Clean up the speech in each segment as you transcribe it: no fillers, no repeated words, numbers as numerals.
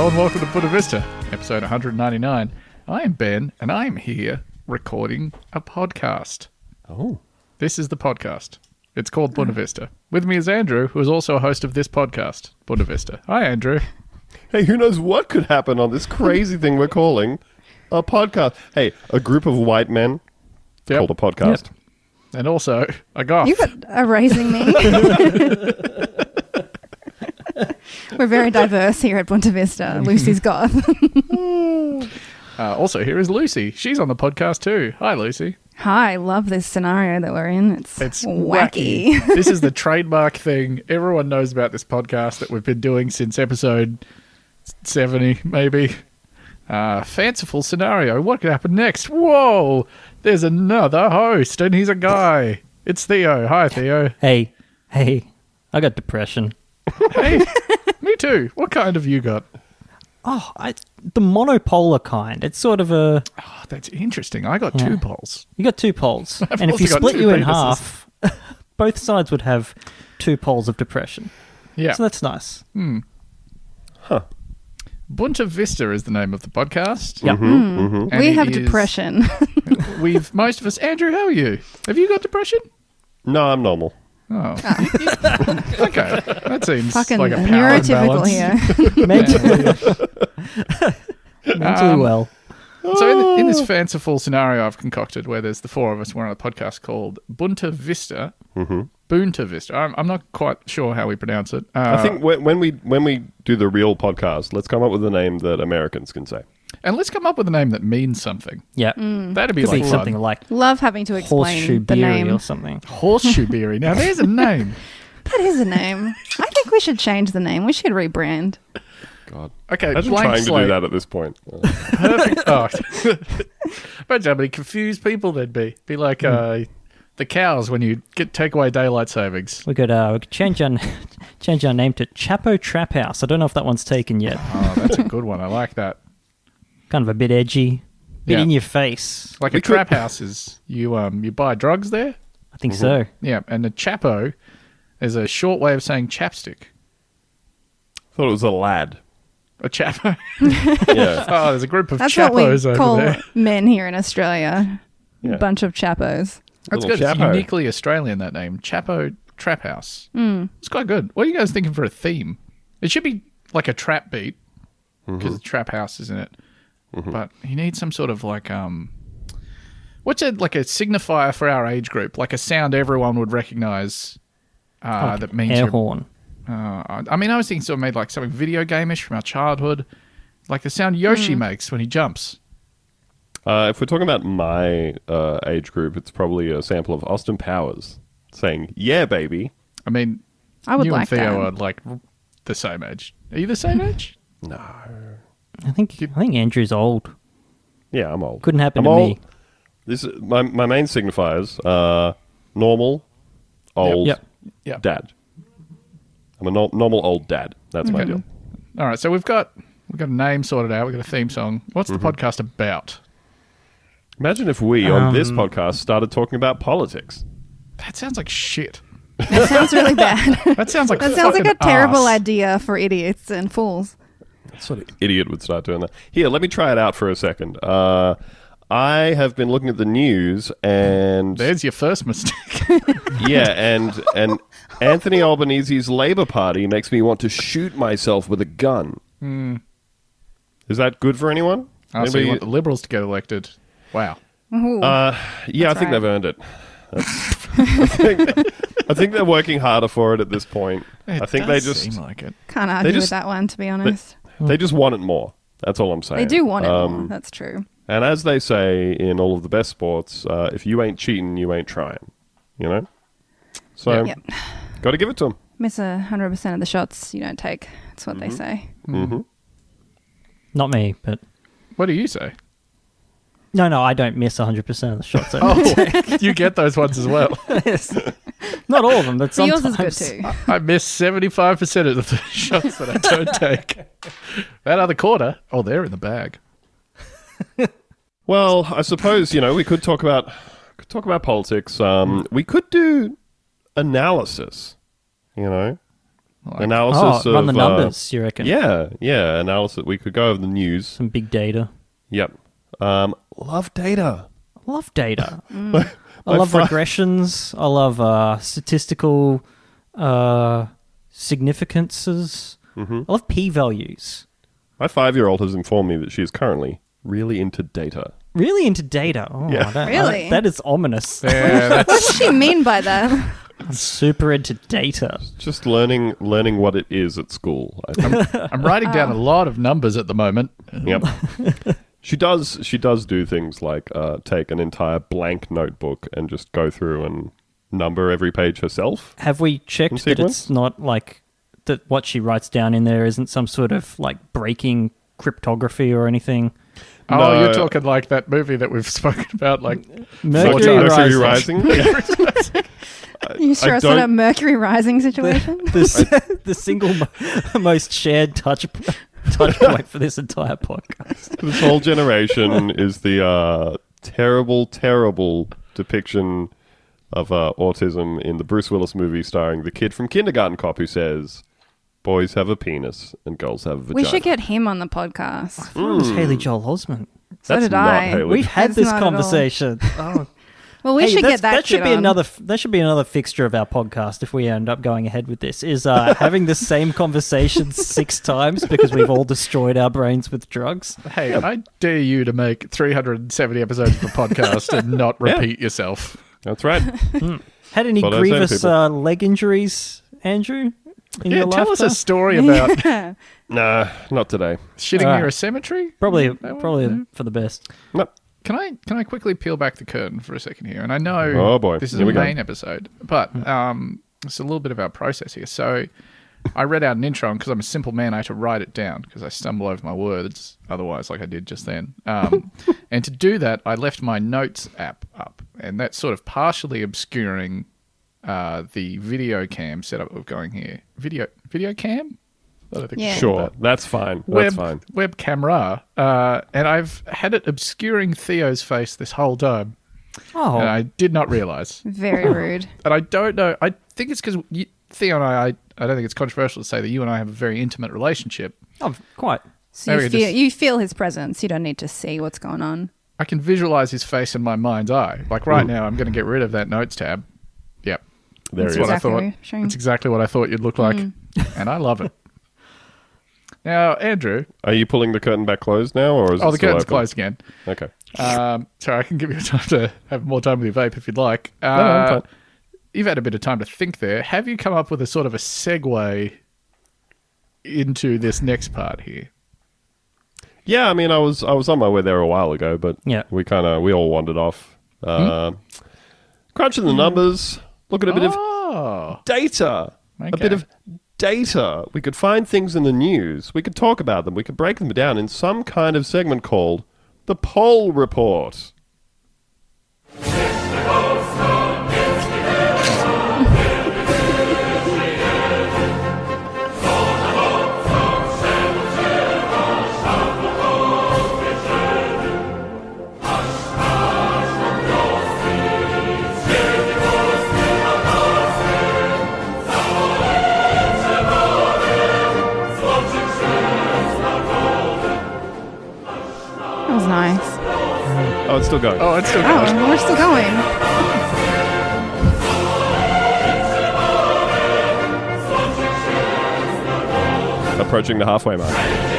and welcome to Buena Vista, episode 199. I am Ben, and I am here recording a podcast. Oh. This is the podcast. It's called Buena Vista. With me is Andrew, who is also a host of this podcast, Buena Vista. Hi, Andrew. Hey, who knows what could happen on this crazy thing we're calling a podcast? Hey, a group of white men called a podcast. Yep. And also a goth. You got erasing me. We're very diverse here at Buena Vista. Lucy's goth. Also, here is Lucy. She's on the podcast too. Hi, Lucy. Hi, love this scenario that we're in. It's wacky. This is the trademark thing. Everyone knows about this podcast that we've been doing since episode 70, maybe. Fanciful scenario. What could happen next? Whoa! There's another host, and he's a guy. It's Theo. Hi, Theo. Hey, I got depression. Hey, me too. What kind have you got? Oh, the monopolar kind. It's sort of a... Oh, that's interesting. I got two poles. You got two poles. I've And if also you got split two you in penises. half, both sides would have two poles of depression. Yeah. So that's nice. Huh. Buena Vista is the name of the podcast. Yep. And We it have is- depression. Most of us... Andrew, how are you? Have you got depression? No, I'm normal. Oh. Okay. That seems Fucking like a power neurotypical imbalance. here. Mentally well. So in this fanciful scenario I've concocted where there's the four of us, we're on a podcast called Buena Vista. Bunta Vista. I'm not quite sure how we pronounce it. I think when we do the real podcast, let's come up with a name that Americans can say. And let's come up with a name that means something. Yeah. That'd be Could like be something like Love having to Horseshoe explain the Beery name. or something. Horseshoe Beery. Now there's a name. That is a name. I think we should change the name. We should rebrand. God. Okay, Imagine blank trying to slate. do that at this point. Perfect. Oh. Imagine how many confused people there'd be. Be like the cows when you take away daylight savings. We could change our name to Chapo Trap House. I don't know if that one's taken yet. Oh, that's a good one. I like that. Kind of a bit edgy. Bit Yeah. in your face. Like We a trap house is you buy drugs there. I think so. Yeah, and the chapo is a short way of saying chapstick. Thought it was a lad. A chapo. Yeah. Oh, there's a group of That's what we chapos over call there. men here in Australia. Yeah. Bunch of chapos. That's Little good. It's chapo. uniquely Australian, that name. Chapo Trap House. It's quite good. What are you guys thinking for a theme? It should be like a trap beat because the trap house is in it. But you need some sort of like what's it like a signifier for our age group, like a sound everyone would recognize that means Air you're horn. I mean, I was thinking sort of made like something video game-ish from our childhood, like the sound Yoshi makes when he jumps. If we're talking about my age group, it's probably a sample of Austin Powers saying, "Yeah, baby." I mean, I would you like and Theo that. are like the same age. Are you the same age? No. I think Andrew's old. Yeah, I'm old. Couldn't happen I'm to old. me. This is my main signifiers are normal, old, Yep. Yep. dad. I'm a normal old dad. That's my deal. All right, so we've got a name sorted out. We've got a theme song. What's the podcast about? Imagine if we, on this podcast, started talking about politics. That sounds like shit. That sounds really bad. That sounds like That sounds like a fucking terrible ass. idea for idiots and fools. What sort of idiot would start doing that? Here, let me try it out for a second. I have been looking at the news, and There's your first mistake. yeah, and Anthony Albanese's Labour Party makes me want to shoot myself with a gun. Is that good for anyone? Oh, so you want the Liberals to get elected. Wow. Ooh. Yeah, I think right. they've earned it. I think they're working harder for it at this point. I think they does just seem like it. Can't argue just- with that one, to be honest. they just want it more. That's all I'm saying. They do want it more. That's true. And as they say in all of the best sports, if you ain't cheating, you ain't trying. You know? So, Yep. got to give it to them. Miss 100% of the shots you don't take. That's what they say. Not me, but... What do you say? No, I don't miss 100% of the shots. I Oh, you get those ones as well. Not all of them, but So yours sometimes. is good too. I miss 75% of the shots that I don't take. That other quarter, oh, they're in the bag. Well, I suppose, we could talk about politics. We could do analysis, Oh, Analysis of run the numbers, you reckon? yeah. Analysis. We could go over the news. Some big data. Yep. Love data. I love data. My I love fi- regressions. I love statistical significances. I love p-values. My 5-year-old has informed me that she is currently really into data. Really into data. Oh, Yeah. Really? that is ominous. Yeah, What does she mean by that? I'm super into data. Just learning what it is at school. I think. I'm writing down a lot of numbers at the moment. Yep. She does do things like take an entire blank notebook and just go through and number every page herself. Have we In checked that sequence? it's not like that what she writes down in there isn't some sort of like breaking cryptography or anything? Oh, No. you're talking like that movie that we've spoken about, like Mercury Mercury Rising. Rising. You sure I it's not a don't- Mercury Rising situation? The single most shared touch point for this entire podcast. This whole generation is the terrible, terrible depiction of autism in the Bruce Willis movie starring the kid from Kindergarten Cop who says, boys have a penis and girls have a vagina. We should get him on the podcast. It was Haley Joel Osment. So That's did not I. Haley. We've had That's this not at all. conversation. Oh, Well, we Hey, should get that. That should kid be on. another. That should be another fixture of our podcast if we end up going ahead with this. Is having the same conversation 6 times because we've all destroyed our brains with drugs. hey, I dare you to make 370 episodes of a podcast and not repeat yourself. That's right. Had any Well, those same grievous people. leg injuries, Andrew? In Yeah, your tell us a lifetime? story about Nah, not today. shitting Alright. near a cemetery. Probably That one? Yeah. for the best. Nope. Can I quickly peel back the curtain for a second here? And I know Oh, boy. this is Here a we go. main episode, but it's a little bit of our process here. So I read out an intro, and because I'm a simple man, I had to write it down because I stumble over my words otherwise, like I did just then. And to do that, I left my notes app up, and that's sort of partially obscuring the video cam setup we're going here. Video cam? I don't think Yeah. it's Sure, called that. that's fine. That's fine. Web camera, and I've had it obscuring Theo's face this whole time, Oh, and I did not realize. Very rude. And I don't know. I think it's because Theo and I don't think it's controversial to say that you and I have a very intimate relationship. quite. So Maybe just- you feel his presence. You don't need to see what's going on. I can visualize his face in my mind's eye. Like right now, I'm going to get rid of that notes tab. Yep, There that's he what is. I Exactly thought. what you're showing. That's exactly what I thought you'd look like, and I love it. Now, Andrew. Are you pulling the curtain back closed now, or is Oh, it the still curtain's open? closed again. Okay. Sorry, I can give you time to have more time with your vape if you'd like. I'm fine. You've had a bit of time to think there. Have you come up with a sort of a segue into this next part here? Yeah, I mean, I was on my way there a while ago, but Yeah. we all wandered off. Crunching the numbers, look at a bit of Oh, data, a Okay. bit of data. We could find things in the news. We could talk about them. We could break them down in some kind of segment called the Poll Report. That was nice. Oh, it's still going. oh, it's still going. Oh, we're still going. Approaching the halfway mark.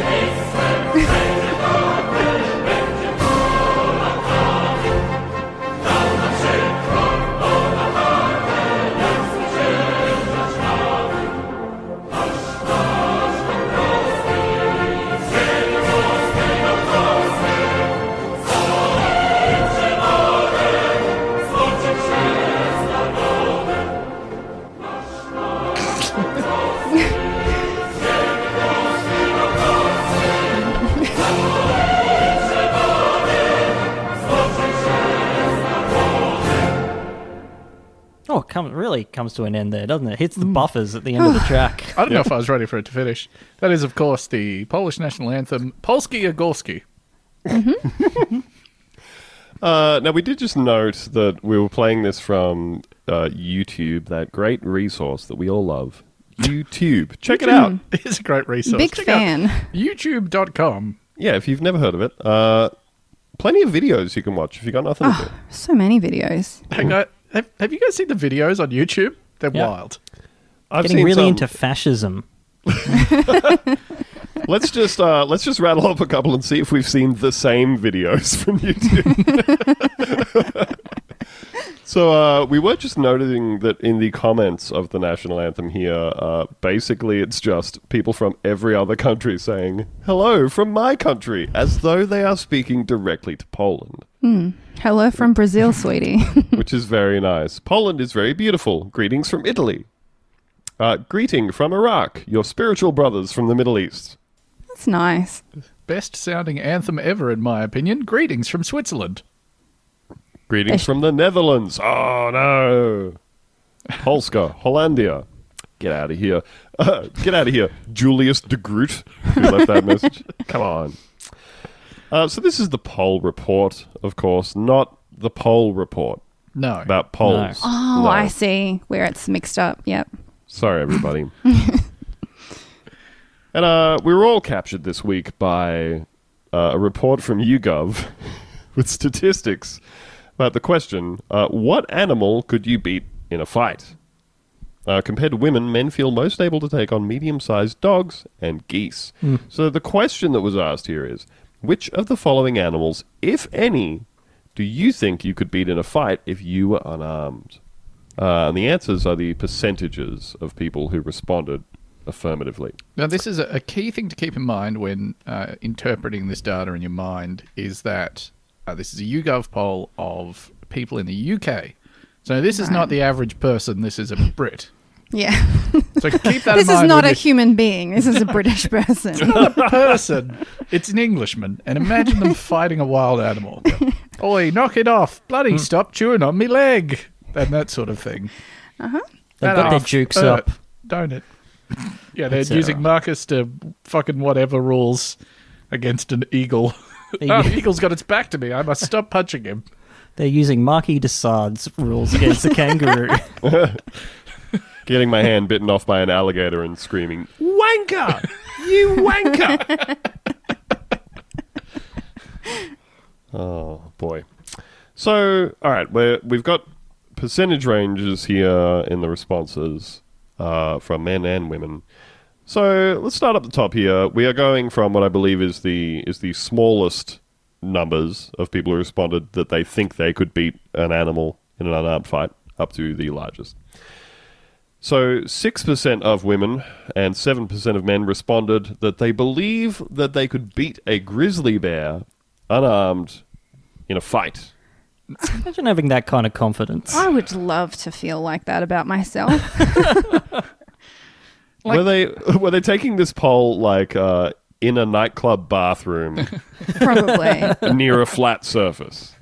Oh, really comes to an end there, doesn't it? Hits the buffers at the end of the track. I don't know if I was ready for it to finish. That is, of course, the Polish national anthem, Polski Agorski. Now, we did just note that we were playing this from YouTube, that great resource that we all love, YouTube. Check it out. It's a great resource. Big Check fan. out YouTube.com. Yeah, if you've never heard of it, plenty of videos you can watch if you've got nothing to do. So many videos. Hang on. Have you guys seen the videos on YouTube? They're Yeah. wild. I've Getting seen really some. into fascism. Let's just rattle up a couple and see if we've seen the same videos from YouTube. So we were just noticing that in the comments of the national anthem here, basically it's just people from every other country saying "Hello from my country," as though they are speaking directly to Poland, Hello from Brazil, sweetie. which is very nice. Poland is very beautiful. Greetings from Italy. Greeting from Iraq, your spiritual brothers from the Middle East. That's nice. Best sounding anthem ever, in my opinion. Greetings from Switzerland. Greetings from the Netherlands. Oh, no. Polska, Hollandia. Get out of here. Get out of here, Julius de Groot, who left that message. Come on. So this is the poll report, of course, not the poll report No. about polls. Oh, No. I see where it's mixed up. Yep. Sorry, everybody. And we were all captured this week by a report from YouGov with statistics about the question, what animal could you beat in a fight? Compared to women, men feel most able to take on medium-sized dogs and geese. So the question that was asked here is, which of the following animals, if any, do you think you could beat in a fight if you were unarmed? And the answers are the percentages of people who responded affirmatively. Now, this is a key thing to keep in mind when interpreting this data in your mind, is that this is a YouGov poll of people in the UK. So this is not the average person, this is a Brit. Yeah. So keep that This in mind. is not when a human being. This is a British person. not a person. It's an Englishman. And imagine them fighting a wild animal. Oi, knock it off. Bloody stop chewing on me leg. And that sort of thing. They've got their jukes up. Don't it? Yeah, they're It's, using Marcus to fucking whatever rules against an eagle. Oh, eagle's got its back to me. I must stop punching him. They're using Marquis de Sade's rules against the kangaroo. Getting my hand bitten off by an alligator and screaming, "Wanker! You wanker!" Oh, boy. So, all right, we've got percentage ranges here in the responses from men and women. So let's start up the top here. We are going from what I believe is the smallest numbers of people who responded that they think they could beat an animal in an unarmed fight up to the largest. So 6% of women and 7% of men responded that they believe that they could beat a grizzly bear unarmed in a fight. Imagine having that kind of confidence. I would love to feel like that about myself. Were they taking this poll like in a nightclub bathroom Probably. near a flat surface?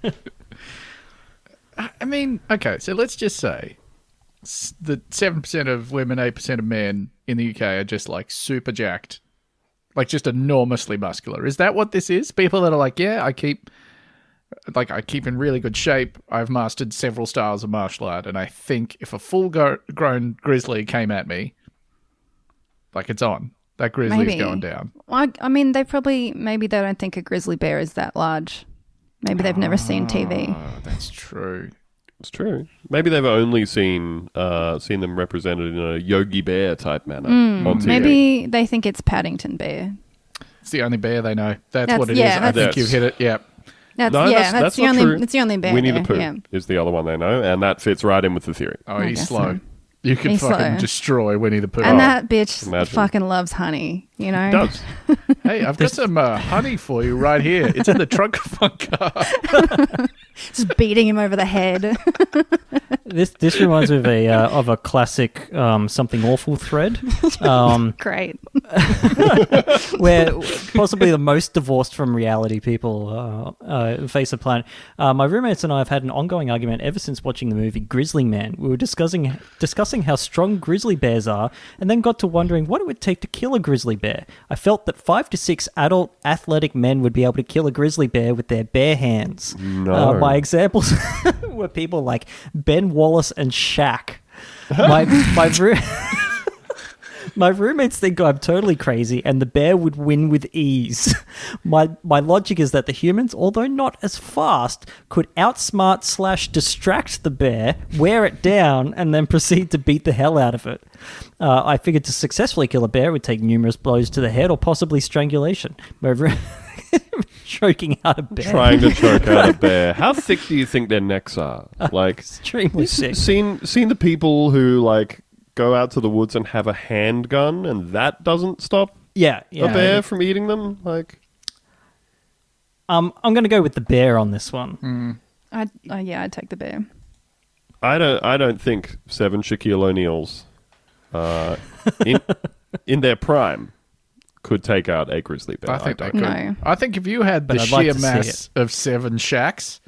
I mean, okay, so let's just say that 7% of women, 8% of men in the UK are just like super jacked, like just enormously muscular. Is that what this is? People that are like, yeah, I keep in really good shape. I've mastered several styles of martial art, and I think if a full-grown grizzly came at me, like it's on. That grizzly is Maybe. going down. I mean, maybe they don't think a grizzly bear is that large. Maybe they've never seen TV. Oh, that's true. It's true. Maybe they've only seen them represented in a Yogi Bear type manner on TV. Maybe they think it's Paddington Bear. It's the only bear they know. That's That's- what it is. yeah, I think that's- you've hit it. Yeah. That's No, that's the not only. true. It's the only bear. Winnie the there, Pooh Yeah. is the other one they know, and that fits right in with the theory. Oh, I he's guess slow. so. You can He's fucking slow. destroy Winnie the Pooh. And that bitch imagine. fucking loves honey. You know. It does. Hey, I've got some honey for you right here. It's in the trunk of my car. Just beating him over the head. This reminds me of a classic something awful thread, Great. where possibly the most divorced from reality people face the planet. My roommates and I have had an ongoing argument ever since watching the movie Grizzly Man. We were discussing how strong grizzly bears are, and then got to wondering what it would take to kill a grizzly bear. I felt that 5 to 6 adult athletic men would be able to kill a grizzly bear with their bare hands. No. My examples were people like Ben Wallace and Shaq. My My roommates think I'm totally crazy and the bear would win with ease. My logic is that the humans, although not as fast, could outsmart / distract the bear, wear it down, and then proceed to beat the hell out of it. I figured to successfully kill a bear would take numerous blows to the head or possibly strangulation. Choking out a bear. Trying to choke out a bear. How thick do you think their necks are? Like, Extremely sick. seen the people who like go out to the woods and have a handgun, and that doesn't stop Yeah. a bear from eating them? Like, I'm going to go with the bear on this one. I'd take the bear. I don't think 7 Shaquille O'Neals in their prime could take out a grizzly bear. I think they don't. could. No. I think if you had the But I'd like sheer to see mass of 7 Shaqs,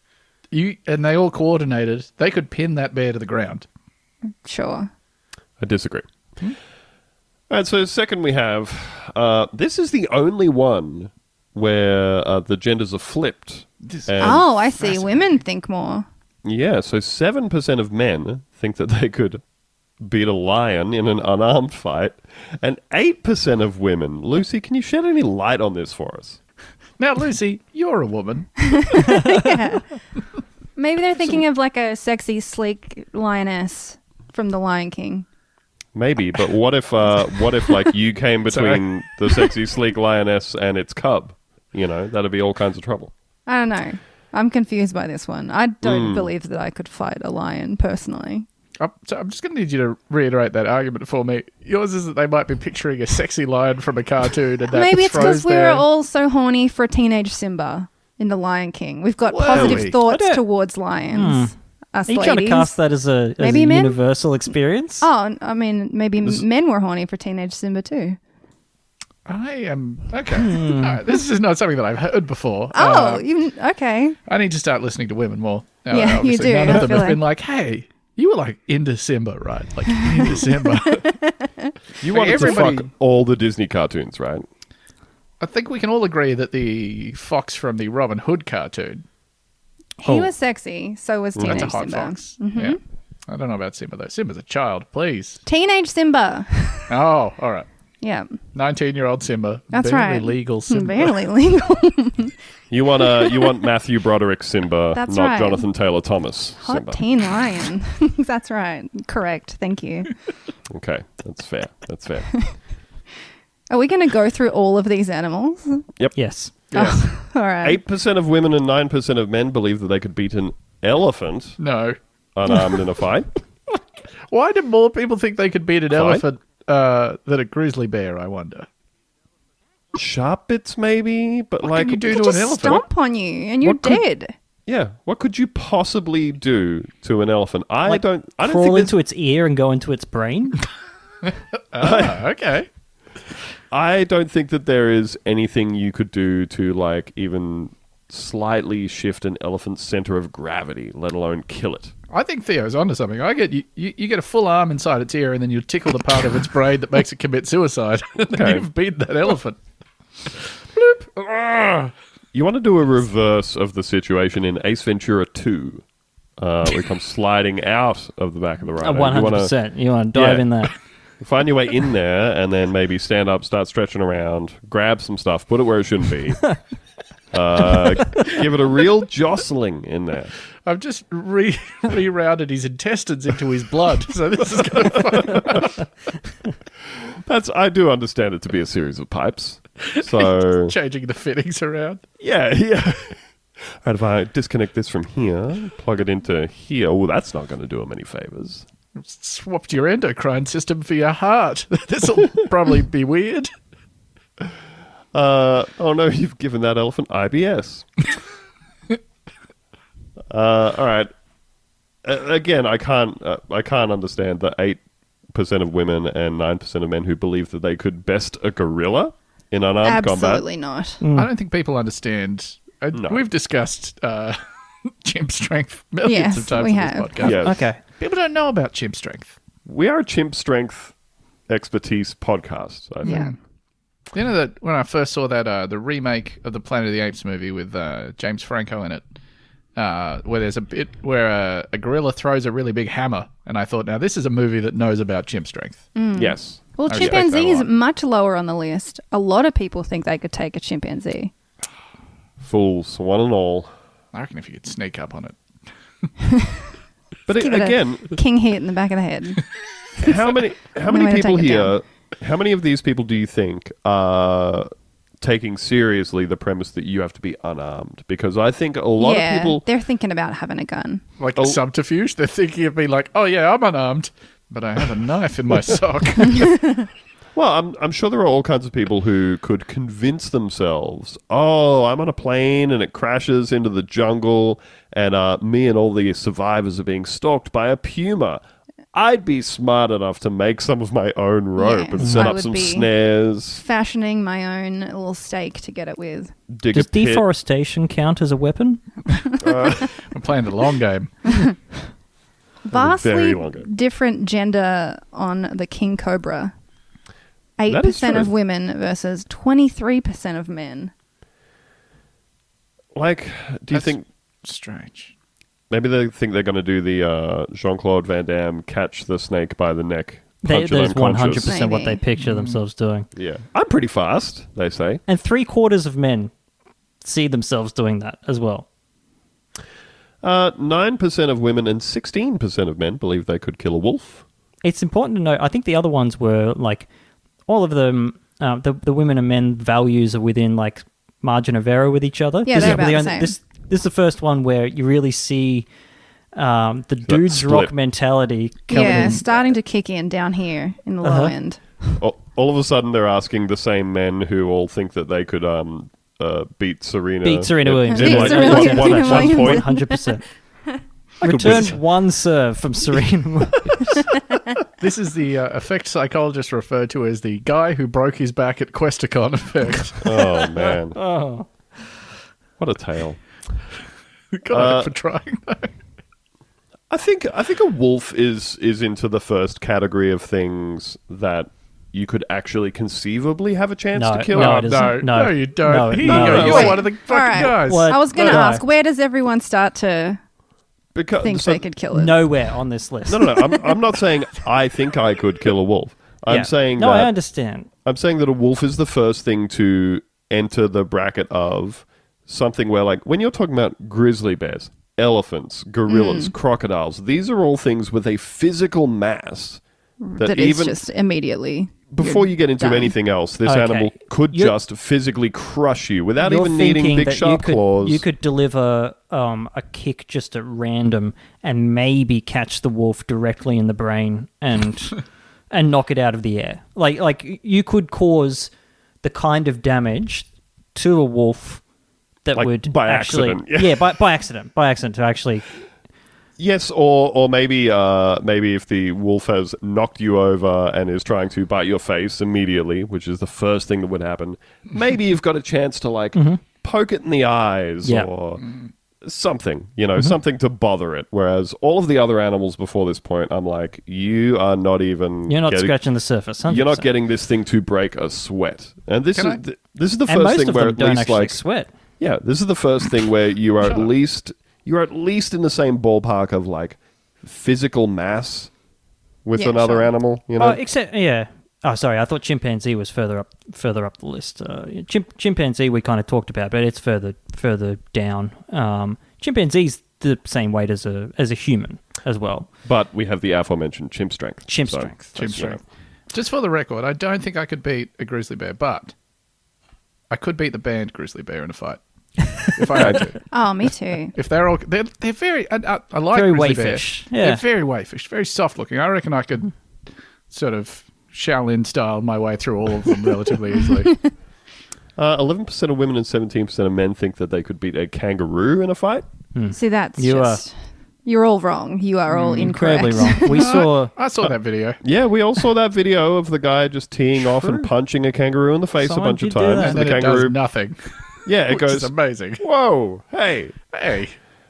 and they all coordinated, they could pin that bear to the ground. Sure. I disagree. All right, so second we have, this is the only one where the genders are flipped. And- Oh, I see. Women think more. Yeah, so 7% of men think that they could beat a lion in an unarmed fight, and 8% of women. Lucy, can you shed any light on this for us? Now, Lucy, you're a woman. Yeah. Maybe they're thinking of like a sexy, sleek lioness from The Lion King. Maybe, but what if like you came between the sexy, sleek lioness and its cub? You know, that'd be all kinds of trouble. I don't know. I'm confused by this one. I don't believe that I could fight a lion personally. So I'm just going to need you to reiterate that argument for me. Yours is that they might be picturing a sexy lion from a cartoon, and that Maybe it's because throws we're their... all so horny for teenage Simba in The Lion King. We've got Were positive we? thoughts I don't- towards lions. Us Are you ladies. trying to cast that as a Maybe men? universal experience? Oh, I mean, maybe men were horny for teenage Simba too. I am... Okay. All right. This is not something that I've heard before. Oh, okay. I need to start listening to women more. Yeah, you Obviously, do, None I of them feel have been like. like, hey, you were like into Simba, right? Like into Simba. You Like, wanted everybody- to fuck all the Disney cartoons, right? I think we can all agree that the fox from the Robin Hood cartoon, He was sexy. So was that's teenage a hot Simba. fox. Yeah. I don't know about Simba, though. Simba's a child, please. Teenage Simba. Oh, all right. Yeah, 19-year-old Simba. that's barely right. legal Simba. Barely legal. You want Matthew Broderick Simba, That's not right. Jonathan Taylor Thomas Hot Simba. teen lion. That's right. Correct. Thank you. Okay, that's fair. That's fair. Are we going to go through all of these animals? Yes. Yes. All right. 8% of women and 9% of men believe that they could beat an elephant No. unarmed in a fight. Why do more people think they could beat an Fine. elephant than a grizzly bear, I wonder? Sharp bits, maybe, but What like, can you do They to an just elephant? stomp on you and you're What could- dead. yeah, what could you possibly do to an elephant? I don't Crawl think there's- into its ear and go into its brain? Ah, okay. I don't think that there is anything you could do to like even slightly shift an elephant's center of gravity, let alone kill it. I think Theo's onto something. I get you get a full arm inside its ear, and then you tickle the part of its brain that makes it commit suicide. And then Okay. you've beaten that elephant. Bloop. Ah. You want to do a reverse of the situation in Ace Ventura 2, where he comes sliding out of the back of the rhino. 100%. You want to dive Yeah. in there. Find your way in there, and then maybe stand up, start stretching around, grab some stuff, put it where it shouldn't be. Give it a real jostling in there. I've just rerouted his intestines into his blood, so this is going to I do understand it to be a series of pipes. So changing the fittings around. yeah. And if I disconnect this from here, plug it into here, oh, that's not going to do him any favors. Swapped your endocrine system for your heart. This will probably be weird. Oh no, you've given that elephant IBS. All right. Again, I can't understand the 8% of women and 9% of men who believe that they could best a gorilla in unarmed combat. Absolutely not. I don't think people understand. No. We've discussed chimp strength millions Yes, of times we on have. this podcast. Yes. Okay. People don't know about chimp strength. We are a chimp strength expertise podcast, I think. Yeah. You know that when I first saw that the remake of the Planet of the Apes movie with James Franco in it, where there's a bit where a gorilla throws a really big hammer, and I thought, now this is a movie that knows about chimp strength. Yes. Well, I respect that a chimpanzees lot. much lower on the list. A lot of people think they could take a chimpanzee. Fools, one and all. I reckon if you could sneak up on it. But Give it again, a king hit in the back of the head. how many way to people take it here? How many of these people do you think are taking seriously the premise that you have to be unarmed? Because I think a lot of people. They're thinking about having a gun. Like a subterfuge. They're thinking of me like, oh yeah, I'm unarmed, but I have a knife in my sock. Well, I'm sure there are all kinds of people who could convince themselves, oh, I'm on a plane and it crashes into the jungle and me and all the survivors are being stalked by a puma. I'd be smart enough to make some of my own rope and Yes, set I up would some be. snares, Fashioning my own little stake to get it with. dig Does a pit. deforestation count as a weapon? I'm playing the long game. Vastly long ago. different gender on the king cobra. That is 8% true. of women versus 23% of men. Like, do you That's think strange? maybe they think they're going to do the Jean-Claude Van Damme catch the snake by the neck, punch it There's unconscious? 100% what Maybe. they picture themselves doing. Yeah, I'm pretty fast, they say. And 3/4 of men see themselves doing that as well. 9% of women and 16% of men believe they could kill a wolf. It's important to note, I think the other ones were like, all of them, the women and men values are within like margin of error with each other. Yeah, This they're is about really the only- same. This is the first one where you really see the dude's split. rock mentality coming Yeah, in. starting to kick in down here in the low end. All of a sudden, they're asking the same men who all think that they could beat Serena. Beat Serena Williams. Beat like Serena one- Williams. one- Serena one Williams. point. 100%. could Return win. one serve from Serena Williams. This is the effect psychologists refer to as the guy who broke his back at Questacon effect. Oh man, Oh. what a tale! God, for trying that. I think a wolf is into the first category of things that you could actually conceivably have a chance No, to kill. no, it isn't. No, No. no, you don't. No, Here no, you go. no. You're Wait. one of the fucking All right. guys. What? I was going to No. ask, where does everyone start to Because think so- they could kill it? Nowhere on this list. No. I'm not saying I think I could kill a wolf. I'm Yeah. saying No, I that understand. I'm saying that a wolf is the first thing to enter the bracket of something where, like, when you're talking about grizzly bears, elephants, gorillas, crocodiles, these are all things with a physical mass that, That is even just immediately. before you get into done. anything else, this Okay. animal could You're- just physically crush you without You're even needing thinking big that sharp claws. You could deliver a kick just at random and maybe catch the wolf directly in the brain and and knock it out of the air. Like you could cause the kind of damage to a wolf that Like, would by actually accident, yeah. by accident to actually Yes, or maybe if the wolf has knocked you over and is trying to bite your face immediately, which is the first thing that would happen, maybe you've got a chance to like poke it in the eyes Yeah. or something, something to bother it. Whereas all of the other animals before this point, I'm like, you are not even you're not getting, scratching the surface. 100%. you're not getting this thing to break a sweat. And this Can is I- this is the and first most thing of where them at don't least actually like sweat. yeah, this is the first thing where you are at least in the same ballpark of like physical mass with Yeah, another sure. animal. Oh, except yeah. Oh, sorry. I thought chimpanzee was further up the list. Chimpanzee we kind of talked about, but it's further down. Chimpanzee's the same weight as a human as well. But we have the aforementioned chimp strength. Chimp So, strength. Chimp that's, you know, strength. Just for the record, I don't think I could beat a grizzly bear, but I could beat the band grizzly bear in a fight if I had to. Oh, me too. If they're very, I like Very grizzly bear. wayfish. Yeah. They're very wayfish, very soft looking. I reckon I could sort of Shaolin style my way through all of them relatively easily. 11% of women and 17% of men think that they could beat a kangaroo in a fight. See, that's You you're all wrong. You are all incorrect. incredibly wrong. We saw I saw that video. Yeah, we all saw that video of the guy just teeing off and True. punching a kangaroo in the face Someone a bunch of did do times. that. And The then it kangaroo, does nothing. yeah, it Which goes, is amazing. whoa, hey. Hey.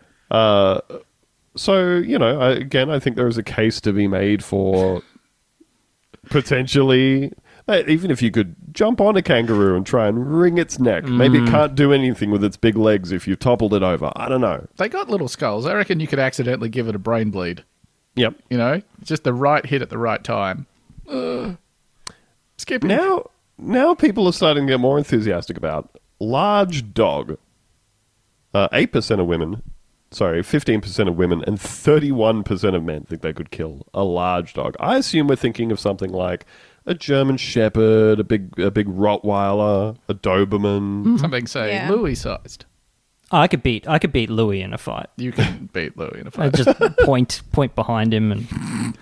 So, I think there is a case to be made for potentially, even if you could jump on a kangaroo and try and wring its neck. Maybe it can't do anything with its big legs if you toppled it over. I don't know. They got little skulls. I reckon you could accidentally give it a brain bleed. Yep. You know? Just the right hit at the right time. Skippy. Now people are starting to get more enthusiastic about large dog. 8% of women, 15% of women, and 31% of men think they could kill a large dog. I assume we're thinking of something like a German Shepherd, a big Rottweiler, a Doberman. Something, say, Yeah. Louis-sized. I could beat Louis in a fight. You can beat Louis in a I fight. just point behind him and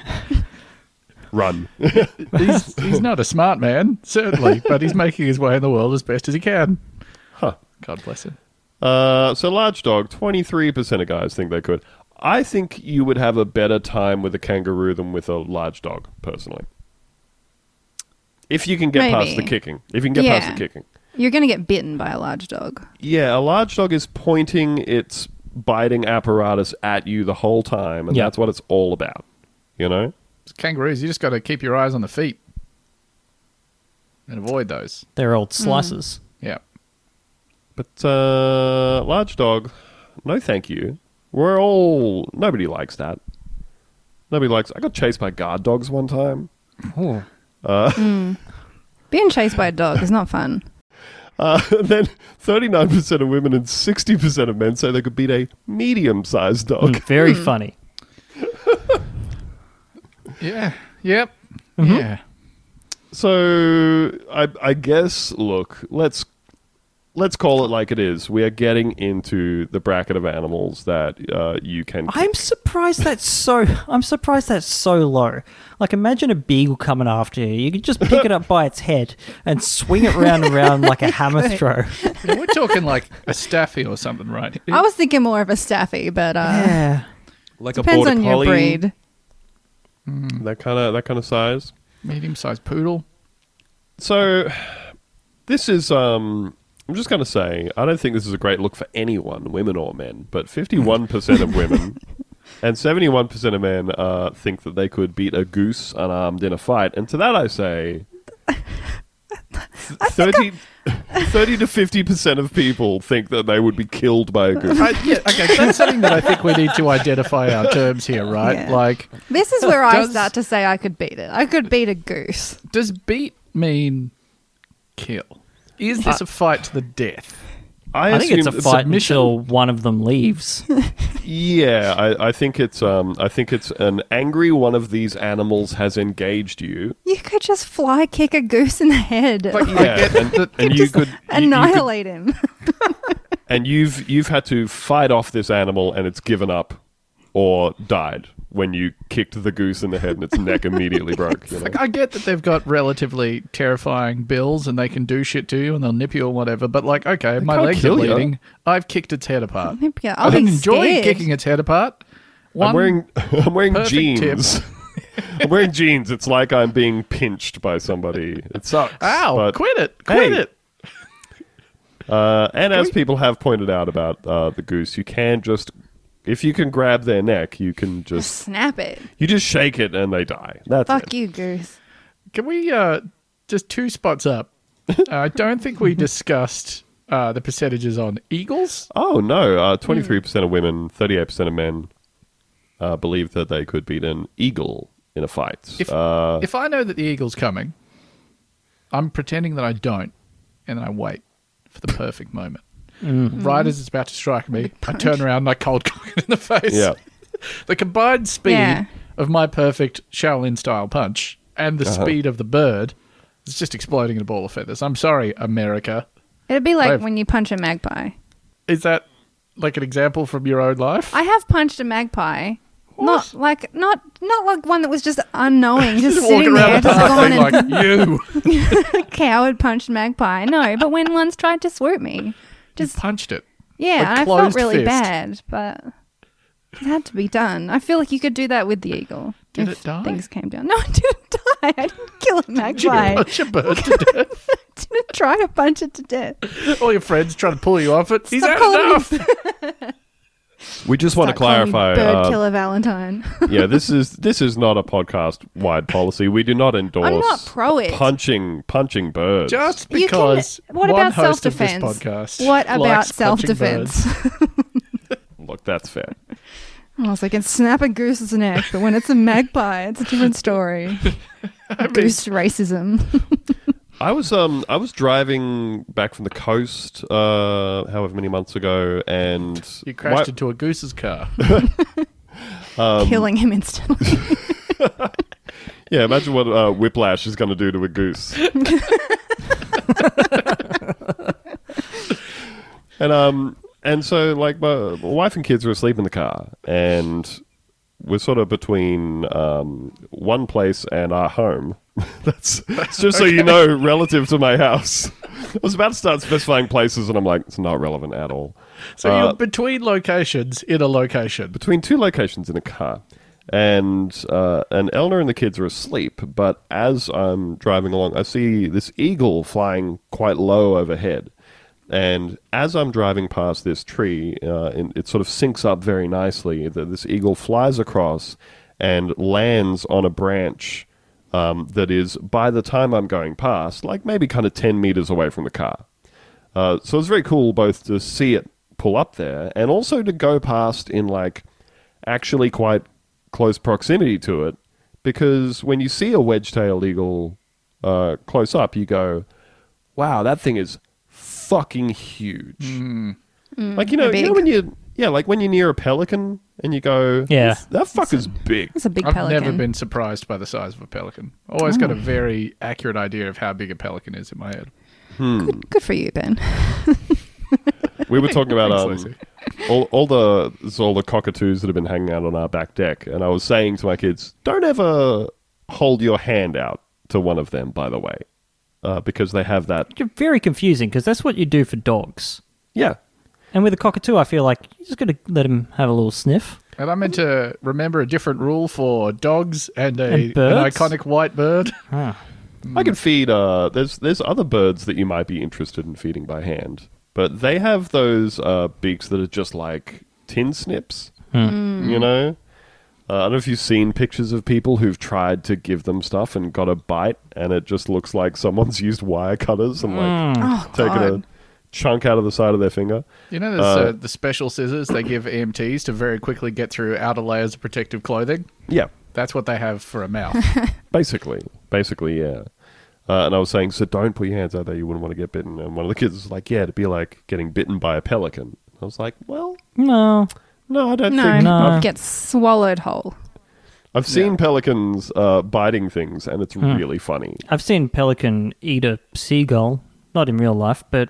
Run. He's not a smart man, certainly, but he's making his way in the world as best as he can. Huh. God bless him. So large dog, 23% of guys think they could. I think you would have a better time with a kangaroo than with a large dog, personally. If you can get past the Maybe. kicking. If you can get past the kicking. You're going to get bitten by a large dog. Yeah, a large dog is pointing its biting apparatus at you the whole time, and Yeah. that's what it's all about. You know? Kangaroos, you just got to keep your eyes on the feet and avoid those. they're old slices. Yeah. But large dog, no thank you. Nobody likes that. Nobody likes... I got chased by guard dogs one time. Oh. Being chased by a dog is not fun. And then 39% of women and 60% of men say they could beat a medium-sized dog. Very funny. Yeah. Yep. Yeah. So I guess, look, let's call it like it is. We are getting into the bracket of animals that you can. I'm surprised that's so low. Like, imagine a beagle coming after you. You could just pick it up by its head and swing it round and round like a hammer throw. Yeah, we're talking like a staffy or something, right? I was thinking more of a staffy, but Yeah. like depends a on border your collie, breed. that kind of size. Medium-sized poodle. So this is I'm just going to say, I don't think this is a great look for anyone, women or men, but 51% of women and 71% of men think that they could beat a goose unarmed in a fight. And to that I say 30 to 50% of people think that they would be killed by a goose. Yeah, okay, that's something that I think we need to identify our terms here, right? Yeah. Like, This is where I Does- start to say I could beat it. I could beat a goose. does beat mean kill? Is this a fight to the death? I think it's a assume- fight submission. until one of them leaves. Yeah, I think it's an angry one of these animals has engaged you. You could just fly kick a goose in the head. But Yeah, and you could Annihilate him. and you've had to fight off this animal, and it's given up or died when you kicked the goose in the head and its neck immediately broke. You know? Like, I get that they've got relatively terrifying bills and they can do shit to you and they'll nip you or whatever, but like, okay, my can't legs are kill ya. bleeding. I've kicked its head apart. Yeah, I I'll be didn't enjoy scared. kicking its head apart. I'm wearing perfect jeans. I'm wearing jeans. It's like I'm being pinched by somebody. It sucks. Ow, but- quit it. Hey. And as people have pointed out about the goose, you can just, if you can grab their neck, you can just Snap it. you just shake it and they die. That's Fuck it. you, goose. Can we just 2 spots up? I don't think we discussed the percentages on eagles. Oh no! 23% of women, 38% of men believe that they could beat an eagle in a fight. If I know that the eagle's coming, I'm pretending that I don't, and then I wait for the perfect moment. Right as it's about to strike me, I turn around and I cold cock it in the face. Yeah. The combined speed Yeah. of my perfect Shaolin-style punch and the speed of the bird is just exploding in a ball of feathers. I'm sorry, America. It'd be like I've- when you punch a magpie. Is that like an example from your own life? I have punched a magpie. Not like one that was just unknowing, just Walking sitting around there, the just park gone being and like, you coward punched magpie. No, but when one's tried to swoop me, just punched it. yeah, Like and I felt closed really fist. bad, but it had to be done. I feel like you could do that with the eagle. Did if it die? Things came down. No, it didn't die. I didn't kill a Did you magpie. punch a bird to death? I didn't try to punch it to death. All your friends trying to pull you off it. He's Stop had calling enough. we just want to Start calling me clarify. Bird Killer Valentine. Yeah, this is not a podcast-wide policy. We do not endorse. I'm not pro it. punching birds. Just You can- because what one about host of this self-defense? podcast What about likes punching self-defense? birds. Look, that's fair. I was like, I can snap a goose's neck, but when it's a magpie, it's a different story. Goose racism. I was driving back from the coast, however many months ago, and You crashed into a goose's car. Killing him instantly. yeah, imagine what Whiplash is going to do to a goose. And so like my wife and kids were asleep in the car, and we're sort of between one place and our home. That's just so you know, relative to my house. I was about to start specifying places, and I'm like, it's not relevant at all. So you're between locations in a location. Between two locations in a car. And Eleanor and the kids are asleep, but as I'm driving along, I see this eagle flying quite low overhead. And as I'm driving past this tree, it sort of syncs up very nicely. This eagle flies across and lands on a branch that is, by the time I'm going past, like maybe kind of 10 meters away from the car. So it's very cool both to see it pull up there and also to go past in like actually quite close proximity to it, because when you see a wedge-tailed eagle close up, you go, wow, that thing is fucking huge. Like, you know when you're near a pelican and you go, Yeah. that fucker's big. It's a big I've pelican. never been surprised by the size of a pelican. Always got a very accurate idea of how big a pelican is in my head. Good for you, Ben. We were talking about Thanks, Lucy. all the cockatoos that have been hanging out on our back deck, and I was saying to my kids, don't ever hold your hand out to one of them, by the way, because they have that. You're very confusing because that's what you do for dogs. Yeah. And with a cockatoo, I feel like you just got to let him have a little sniff. And I meant to remember a different rule for dogs and an birds? iconic white bird. Ah. I can feed. There's other birds that you might be interested in feeding by hand, but they have those beaks that are just like tin snips. You know, I don't know if you've seen pictures of people who've tried to give them stuff and got a bite, and it just looks like someone's used wire cutters and like taken a chunk out of the side of their finger. You know, there's the special scissors they give EMTs to very quickly get through outer layers of protective clothing. Yeah, That's what they have for a mouth. basically, yeah. And I was saying, so don't put your hands out there. You wouldn't want to get bitten. And one of the kids was like, yeah, it'd be like getting bitten by a pelican. I was like, well, No. no, I don't No, think. No. get swallowed whole. I've seen pelicans biting things, and it's really funny. I've seen pelican eat a seagull, not in real life, but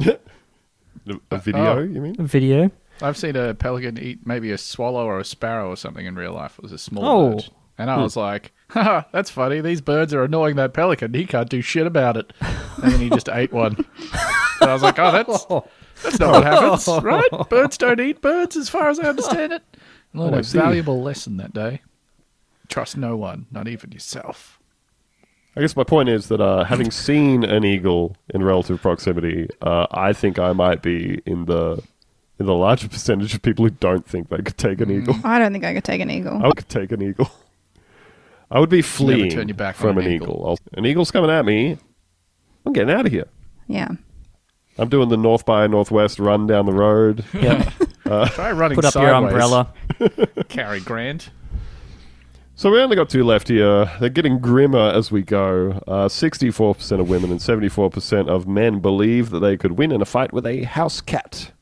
A video, Oh. you mean? a video. I've seen a pelican eat maybe a swallow or a sparrow or something in real life. It was a small Oh. bird. And I was like, haha, that's funny. These birds are annoying that pelican. He can't do shit about it. And then he just ate one. And I was like, oh, that's not what happens, right? Birds don't eat birds as far as I understand it. I learned a I see. valuable lesson that day. Trust no one, not even yourself. I guess my point is that having seen an eagle in relative proximity, I think I might be in the larger percentage of people who don't think they could take an eagle. I don't think I could take an eagle. I could take an eagle. I would be fleeing turn your back from on an an eagle. An eagle's coming at me. I'm getting out of here. Yeah. I'm doing the north by northwest run down the road. Yeah. Try running Put up sideways. your umbrella. Cary Grant. So we only got two left here. They're getting grimmer as we go. 64% of women and 74% of men believe that they could win in a fight with a house cat.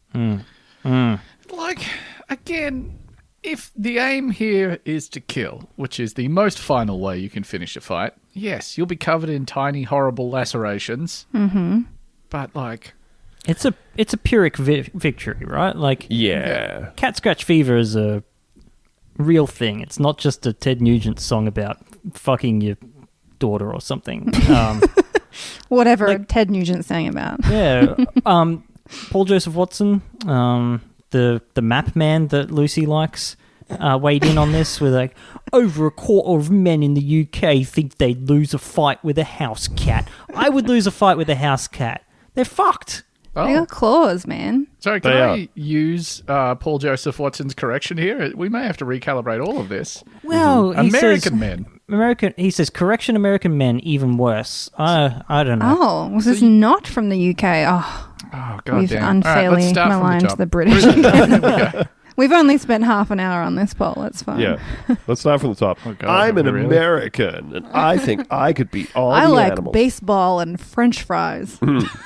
Like, again, if the aim here is to kill, which is the most final way you can finish a fight, yes, you'll be covered in tiny, horrible lacerations. Mm-hmm. But, like, It's a Pyrrhic victory, right? Like, Yeah. cat scratch fever is a real thing. It's not just a Ted Nugent song about fucking your daughter or something. Whatever Ted Nugent sang about. Yeah. Paul Joseph Watson, the map man that Lucy likes, weighed in on this with like, over a quarter of men in the UK think they'd lose a fight with a house cat. I would lose a fight with a house cat. They're fucked. They got claws, man. Sorry, can They I use Paul Joseph Watson's correction here? We may have to recalibrate all of this. Well, he American says, men. He says, correction, American men, even worse. I don't know. Oh, was this not from the UK? Oh, Oh, God we've damn. unfairly let's start from maligned top. the British. We've only spent half an hour on this poll. It's fine. Yeah. Let's start from the top. Oh, God, I'm an really? American, and I think I could beat all I the like animals. baseball and French fries.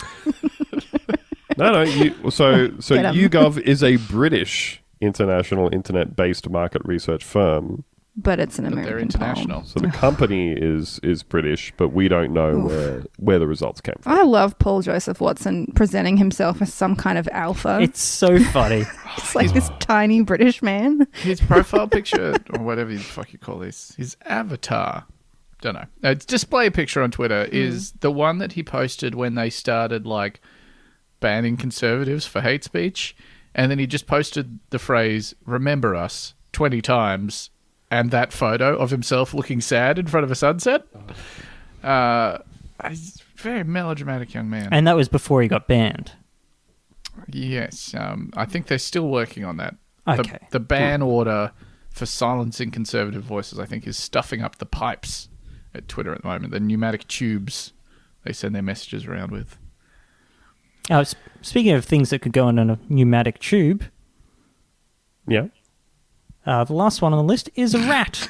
No. So Get 'em. YouGov is a British international internet-based market research firm. But it's an American They're international. So the company is British, but we don't know where the results came from. I love Paul Joseph Watson presenting himself as some kind of alpha. It's so funny. It's like this tiny British man. His profile picture, or whatever the fuck you call this, his avatar, don't know. Its display picture on Twitter is the one that he posted when they started, like, banning conservatives for hate speech. And then he just posted the phrase, "Remember us," 20 times. And that photo of himself looking sad in front of a sunset. He's a very melodramatic young man. And that was before he got banned. Yes, I think they're still working on that. Okay. The ban order for silencing conservative voices, I think, is stuffing up the pipes at Twitter at the moment. The pneumatic tubes they send their messages around with. Speaking of things that could go in a pneumatic tube, Yeah. the last one on the list is a rat.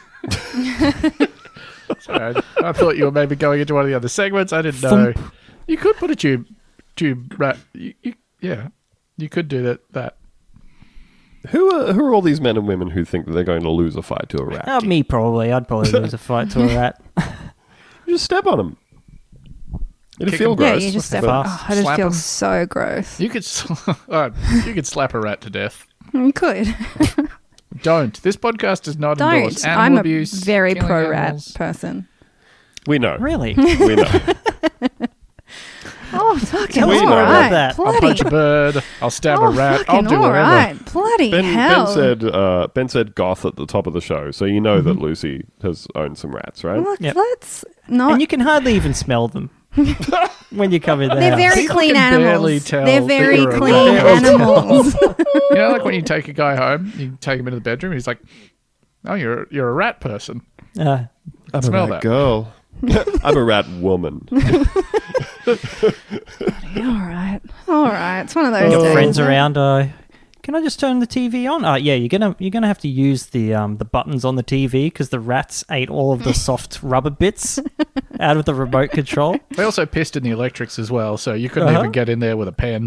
Sorry, I thought you were maybe going into one of the other segments. I didn't know. You could put a tube rat. Yeah, you could do that. Who are all these men and women who think that they're going to lose a fight to a rat? Me, probably. I'd probably lose a fight to a rat. You just step on them. It'd Kick feel 'em. Yeah, gross. you just step. Fast. Oh, I just Slap feel 'em. so gross. You could slap a rat to death. You could. Don't. This podcast does not endorse Don't. animal I'm a abuse. very killing pro rat animals. person. We know. Really? We know. Oh, fucking Tell us all more about right. that. I'll Bloody. punch a bird. I'll stab a Oh, rat. I'll fucking do all whatever. right. Bloody hell. Ben said goth at the top of the show, so you know that Lucy has owned some rats, right? Look, Yep. let's not. And you can hardly even smell them when you come in the They're house. very People clean can barely animals. tell They're that very you're a clean rat. animals. You know, like when you take a guy home, you take him into the bedroom. He's like, "Oh, you're a rat person." Uh, I'm Smell a rat that. girl. I'm a rat woman. All right. All right. It's one of those your days. friends around. Can I just turn the TV on? Yeah, you're gonna have to use the buttons on the TV because the rats ate all of the soft rubber bits out of the remote control. They also pissed in the electrics as well, so you couldn't even get in there with a pen.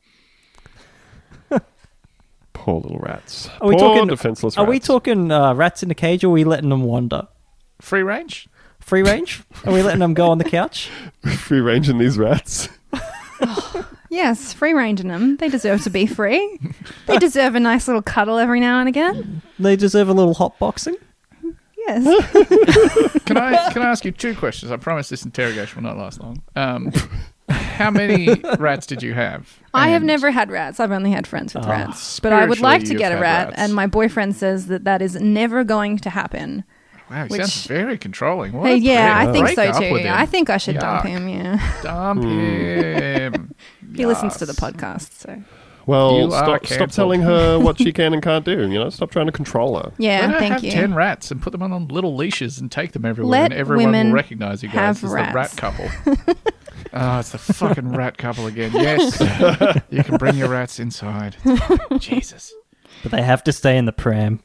Poor little rats. Are we Poor talking defenseless Are rats. we talking rats in a cage, or are we letting them wander? Free range? Free range? Are we letting them go on the couch? free ranging these rats? Yes, free ranging them. They deserve to be free. They deserve a nice little cuddle every now and again. They deserve a little hot boxing. Yes. Can I ask you two questions? I promise this interrogation will not last long. How many rats did you have? I have And never had rats. I've only had friends with rats. But I would like to spiritually, get a you've rat, had rats. and my boyfriend says that is never going to happen. Wow, he which- sounds very controlling. What? Hey, yeah, I think Break so up too. with him. I think I should dump Yuck. him, yeah. Dump him. He listens to the Yes. podcast, so. Well, You are stop cancelled. telling her what she can and can't do. You know, stop trying to control her. Yeah, Let her thank have you. 10 rats and put them on little leashes and take them everywhere, Let and everyone women will recognize you guys have as the rats. rat couple. Oh, it's the fucking rat couple again. Yes, you can bring your rats inside. Jesus. But they have to stay in the pram.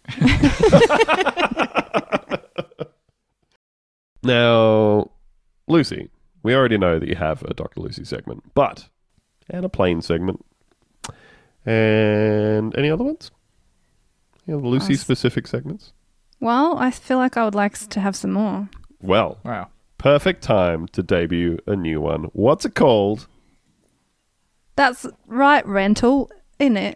Now, Lucy, we already know that you have a Dr. Lucy segment, and a plain segment. And any other ones? Any other Lucy-specific segments? Well, I feel like I would like to have some more. Well, Wow. perfect time to debut a new one. What's it called? That's right, rental, isn't it?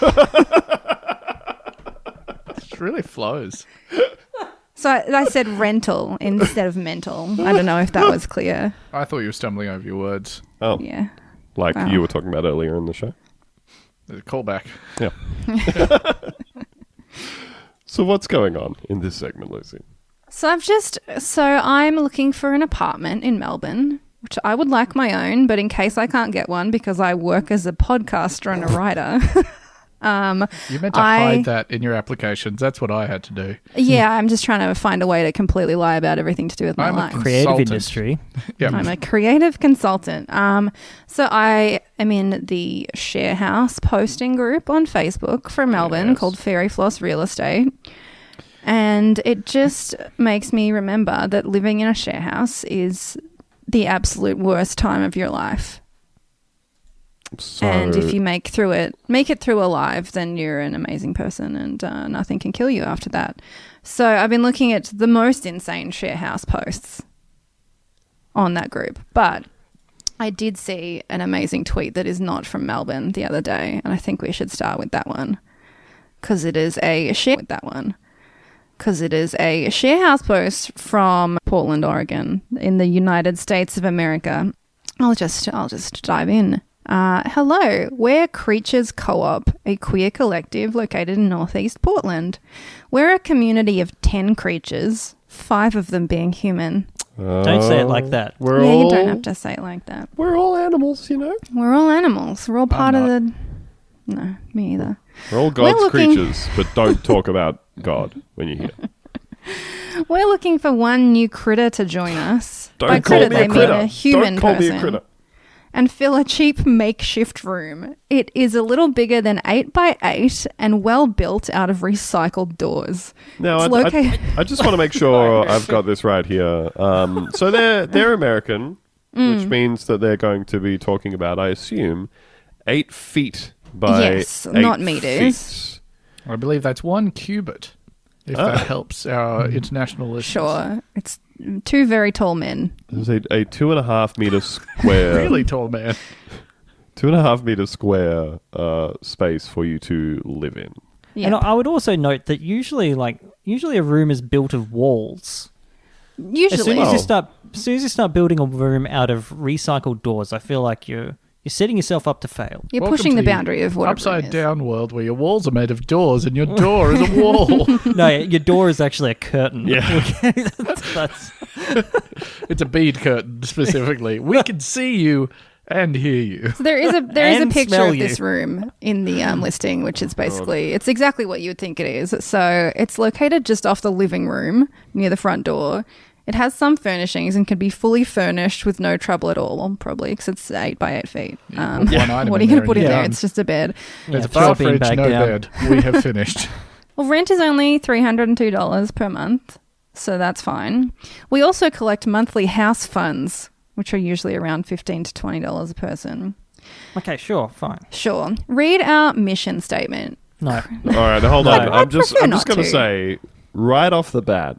It really flows. So I said rental instead of mental. I don't know if that was clear. I thought you were stumbling over your words. Oh, Yeah. like Wow. you were talking about earlier in the show. There's a callback. Yeah. So what's going on in this segment, Lucy? So I'm looking for an apartment in Melbourne, which I would like my own, but in case I can't get one because I work as a podcaster and a writer, You meant to hide that in your applications. That's what I had to do. Yeah, I'm just trying to find a way to completely lie about everything to do with my I'm a life. Creative Consultant. industry. Yeah. I'm a creative consultant. So I am in the share house posting group on Facebook for Melbourne Yes. called Fairy Floss Real Estate. And it just makes me remember that living in a share house is the absolute worst time of your life. So, And if you make it through alive, then you're an amazing person and nothing can kill you after that. So I've been looking at the most insane share house posts on that group. But I did see an amazing tweet that is not from Melbourne the other day, and I think we should start with that one because it is a share house post from Portland, Oregon, in the United States of America. I'll just dive in. Hello, we're Creatures Co-op, a queer collective located in Northeast Portland. We're a community of 10 creatures, 5 of them being human. Don't say it like that. We're Yeah, all, you don't have to say it like that. We're all animals, you know. We're all animals. We're all part of not. the... No, me either. We're all God's looking- creatures, but don't talk about God when you're here. We're looking for one new critter to join us. Don't By call critter, me they a critter. mean a human Don't call person. me a critter. And fill a cheap makeshift room. It is a little bigger than 8 by 8 and well built out of recycled doors. Now, It's located- I just want to make sure I've got this right here. So they're American, which means that they're going to be talking about, I assume, 8 feet by Yes, 8 not meters. feet. I believe that's 1 cubit, if that helps our international listeners. Sure. It's 2 very tall men. There's a 2.5 meter square, Really tall man. 2.5 meter square space for you to live in. Yeah. And I would also note that usually a room is built of walls. As soon Usually. as you start building a room out of recycled doors, I feel like you're setting yourself up to fail. You're Welcome pushing to the boundary of what a room upside is. down world where your walls are made of doors and your door is a wall. No, your door is actually a curtain. Yeah. That's It's a bead curtain specifically. We can see you and hear you. So there is a And picture smell of you. this room in the listing, which is basically it's exactly what you would think it is. So it's located just off the living room near the front door. It has some furnishings and can be fully furnished with no trouble at all. Well, probably because it's 8 by 8 feet. put one item What are in you there going to put and in you're there? done. It's just a bed. There's a throw bar a bean fridge, bag no down. bed. We have finished. Well, rent is only $302 per month, so that's fine. We also collect monthly house funds, which are usually around $15 to $20 a person. okay. Sure, fine. Sure. Read our mission statement. No, All right, hold on. I'd I'm just prefer going not to to. say right off the bat,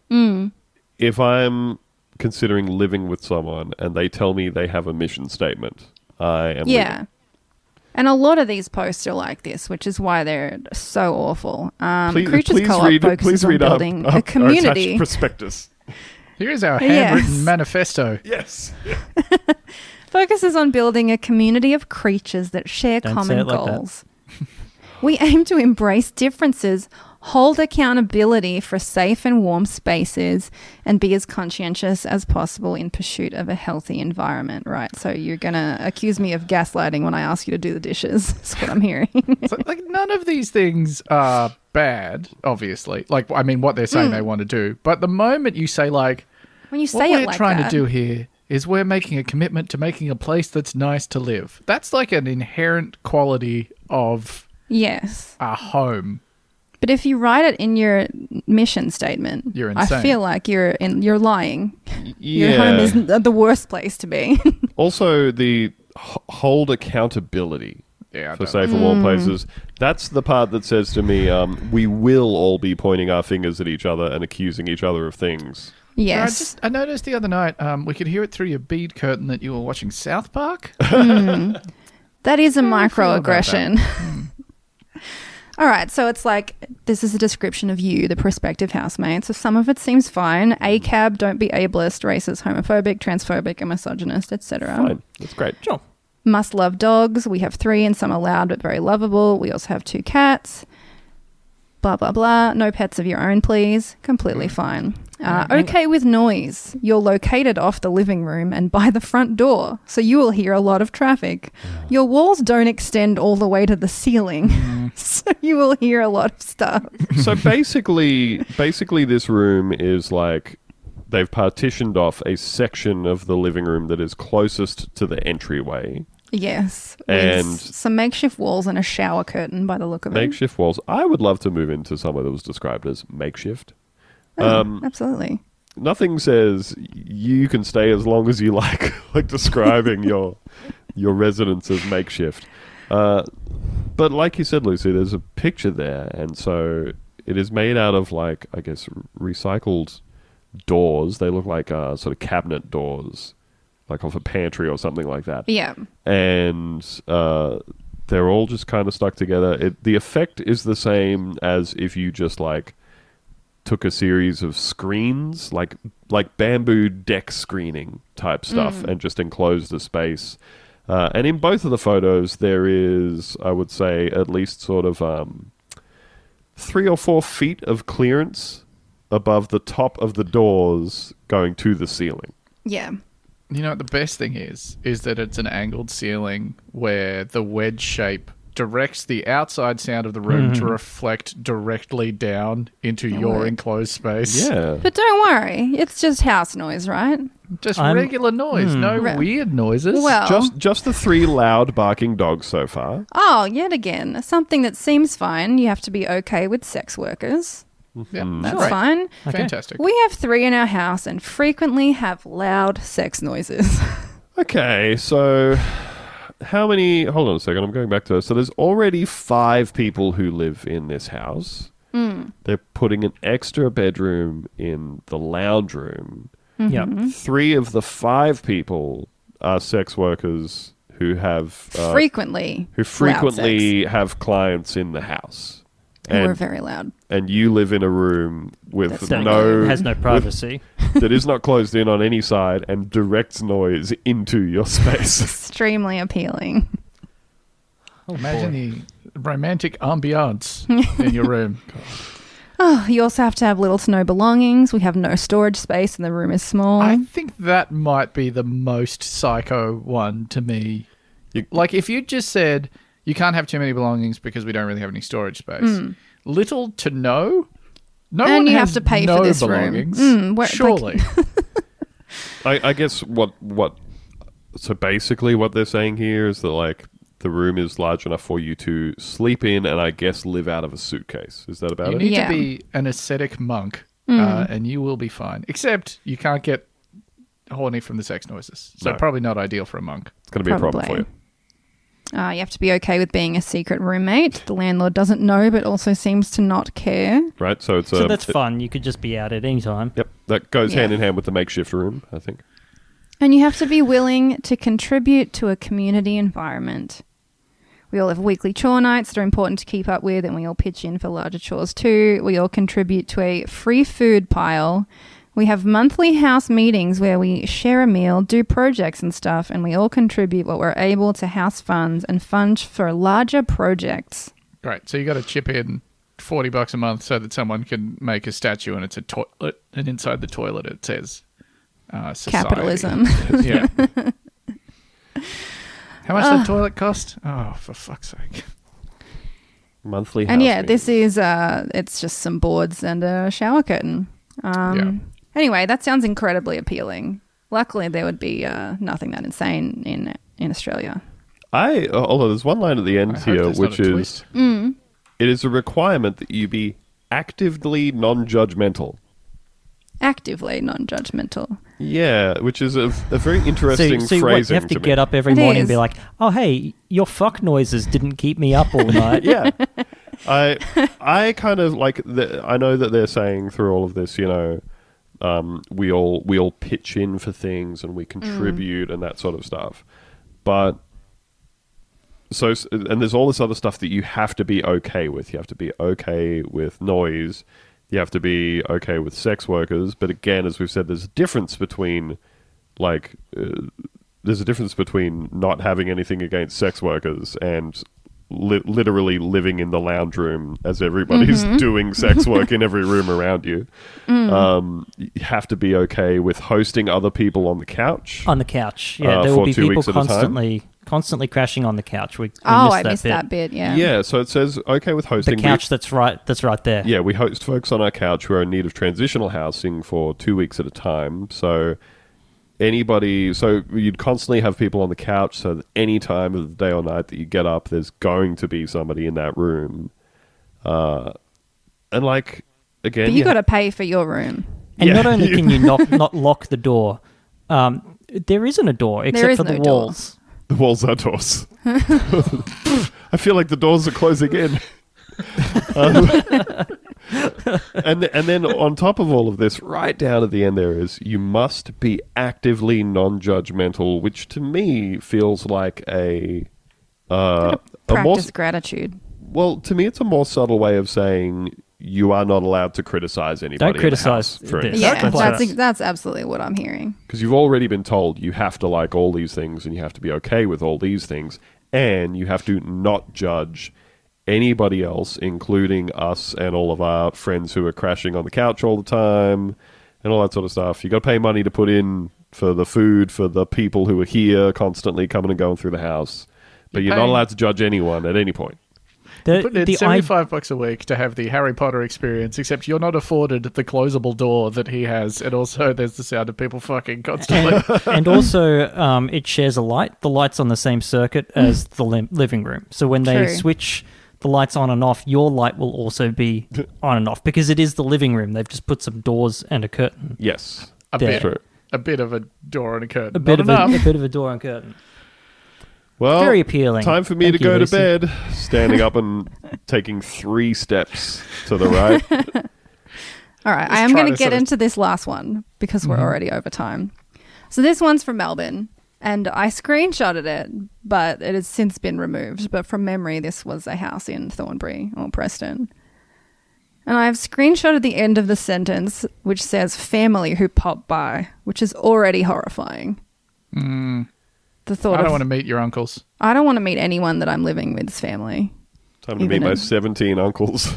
if I'm considering living with someone and they tell me they have a mission statement, I am Yeah. leaving. And a lot of these posts are like this, which is why they're so awful. Creatures Co-op read focuses on our building a attached community. prospectus. Here's our Yes. handwritten manifesto. Yes. Focuses on building a community of creatures that share Don't say common it like that. goals. We aim to embrace differences, hold accountability for safe and warm spaces, and be as conscientious as possible in pursuit of a healthy environment. Right. So you're going to accuse me of gaslighting when I ask you to do the dishes. That's what I'm hearing. So, like, none of these things are bad, obviously. Like, I mean, what they're saying they want to do. But the moment you say, like, When you what say we're it like trying that, to do here is we're making a commitment to making a place that's nice to live. That's like an inherent quality of yes. a home. But if you write it in your mission statement, You're I insane. feel like you're lying. Yeah. Your home is the worst place to be. Also, the hold accountability Yeah, I for don't safe and warm places. That's the part that says to me, we will all be pointing our fingers at each other and accusing each other of things. Yes. I noticed the other night, we could hear it through your bead curtain that you were watching South Park. That is a How do you feel about microaggression. All right, so it's like this is a description of you, the prospective housemate. So some of it seems fine. ACAB, don't be ableist, racist, homophobic, transphobic, and misogynist, etc. Fine. That's great. sure. Must love dogs. We have 3 and some are loud but very lovable. We also have 2 cats. Blah, blah, blah. No pets of your own, please. Completely fine. Okay with noise. You're located off the living room and by the front door, so you will hear a lot of traffic. Your walls don't extend all the way to the ceiling. So you will hear a lot of stuff. So basically, this room is like they've partitioned off a section of the living room that is closest to the entryway. Yes. And with some makeshift walls and a shower curtain by the look of it. Makeshift walls. I would love to move into somewhere that was described as makeshift. Absolutely. Nothing says you can stay as long as you like describing your residence as makeshift. But like you said, Lucy, there's a picture there, and so it is made out of, like, I guess, recycled doors. They look like sort of cabinet doors, like off a pantry or something like that. Yeah. And they're all just kind of stuck together. The effect is the same as if you just, like, took a series of screens, like bamboo deck screening type stuff, and just enclosed the space. And in both of the photos, there is, I would say, at least sort of 3 or 4 feet of clearance above the top of the doors going to the ceiling. Yeah. You know what the best thing is that it's an angled ceiling where the wedge shape directs the outside sound of the room to reflect directly down into your enclosed space. Yeah. But don't worry, it's just house noise, right? Just regular noise, no weird noises. Well, Just the 3 loud barking dogs so far. oh, yet again, something that seems fine. You have to be okay with sex workers. yeah, That's great. fine. Fantastic. We have 3 in our house and frequently have loud sex noises. Okay, so how many... Hold on a second, I'm going back to... So there's already 5 people who live in this house. They're putting an extra bedroom in the lounge room. Yeah. 3 of the 5 people are sex workers who have... frequently. who frequently have clients in the house. Who are very loud. And you live in a room with That's That no... has no privacy. that is not closed in on any side and directs noise into your space. Extremely appealing. Imagine the romantic ambiance in your room. Oh, you also have to have little to no belongings. We have no storage space and the room is small. I think that might be the most psycho one to me. Like, if you just said you can't have too many belongings because we don't really have any storage space. Little to no. No And one you has have to pay no for this room. belongings. Surely. I guess what... So basically what they're saying here is that, like, the room is large enough for you to sleep in and I guess live out of a suitcase. Is that about You it? need Yeah. to be an ascetic monk and you will be fine. Except you can't get horny from the sex noises. So No. probably not ideal for a monk. It's going to be a problem for you. You have to be okay with being a secret roommate. The landlord doesn't know, but also seems to not care. Right? So it's So that's fun. You could just be out at any time. Yep. That goes Yeah. hand in hand with the makeshift room, I think. And you have to be willing to contribute to a community environment. We all have weekly chore nights that are important to keep up with, and we all pitch in for larger chores too. We all contribute to a free food pile. We have monthly house meetings where we share a meal, do projects and stuff, and we all contribute what we're able to house funds and fund for larger projects. Great. So you got to chip in $40 a month so that someone can make a statue and it's a toilet, and inside the toilet it says society. Capitalism. Yeah. How much did the toilet cost? Oh, for fuck's sake. Monthly house And yeah, meetings. this is, it's just some boards and a shower curtain. Yeah. Anyway, that sounds incredibly appealing. Luckily, there would be nothing that insane in Australia. Although there's one line at the end I hope here, there's not which a is, twist. it is a requirement that you be actively non-judgmental. Actively non-judgmental. Yeah, which is a very interesting So what, phrasing you have to to me. get up every It morning and is. be like, oh, hey, your fuck noises didn't keep me up all night. Yeah. I kind of like I know that they're saying through all of this, you know, we all pitch in for things and we contribute and that sort of stuff. But and there's all this other stuff that you have to be okay with. You have to be okay with noise. You have to be okay with sex workers. But again, as we've said, there's a difference between there's a difference between not having anything against sex workers and literally living in the lounge room as everybody's doing sex work in every room around you. You have to be okay with hosting other people on the couch. On the couch. Yeah, there for will be 2 people weeks at a time. constantly constantly crashing on the couch. We I missed that bit. Yeah. Yeah, so it says, okay with The hosting. couch that's right there. Yeah, we host folks on our couch who are in need of transitional housing for 2 weeks at a time. So you'd constantly have people on the couch, so that any time of the day or night that you get up, there's going to be somebody in that room. And like, again... But you got to pay for your room. And Yeah. not only can you not lock the door, there isn't a door except is for the no door. walls. The walls are doors. I feel like the doors are closing in. And then on top of all of this, right down at the end there is, you must be actively non-judgmental, which to me feels like a more... Practice gratitude. Well, to me it's a more subtle way of saying you are not allowed to criticize anybody. Don't criticize in the house, for this. instance. Yeah, that's absolutely what I'm hearing. Because you've already been told you have to like all these things and you have to be okay with all these things, and you have to not judge anybody else, including us and all of our friends who are crashing on the couch all the time and all that sort of stuff. You got to pay money to put in for the food for the people who are here constantly coming and going through the house, but you're not allowed to judge anyone at any point. Put in $75 a week to have the Harry Potter experience, except you're not afforded the closable door that he has, and also there's the sound of people fucking constantly. And also, it shares a light. The light's on the same circuit as the living room. So when they True. switch the lights on and off, your light will also be on and off because it is the living room. They've just put some doors and a curtain. Yes. a Yeah. bit, a bit of a door and a curtain. A bit Not of enough. a bit of a door and curtain. Well, Very appealing. Time for me Thank to you, go Lucy. to bed. Standing up and taking 3 steps to the right. All right, I Let's am try going to this get sort of- into this last one because we're already over time. So this one's from Melbourne, and I screenshotted it, but it has since been removed. But from memory, this was a house in Thornbury or Preston. And I've screenshotted the end of the sentence, which says family who pop by, which is already horrifying. The thought I don't of, want to meet your uncles. I don't want to meet anyone that I'm living with's family. Time to meet Even my in- 17 uncles.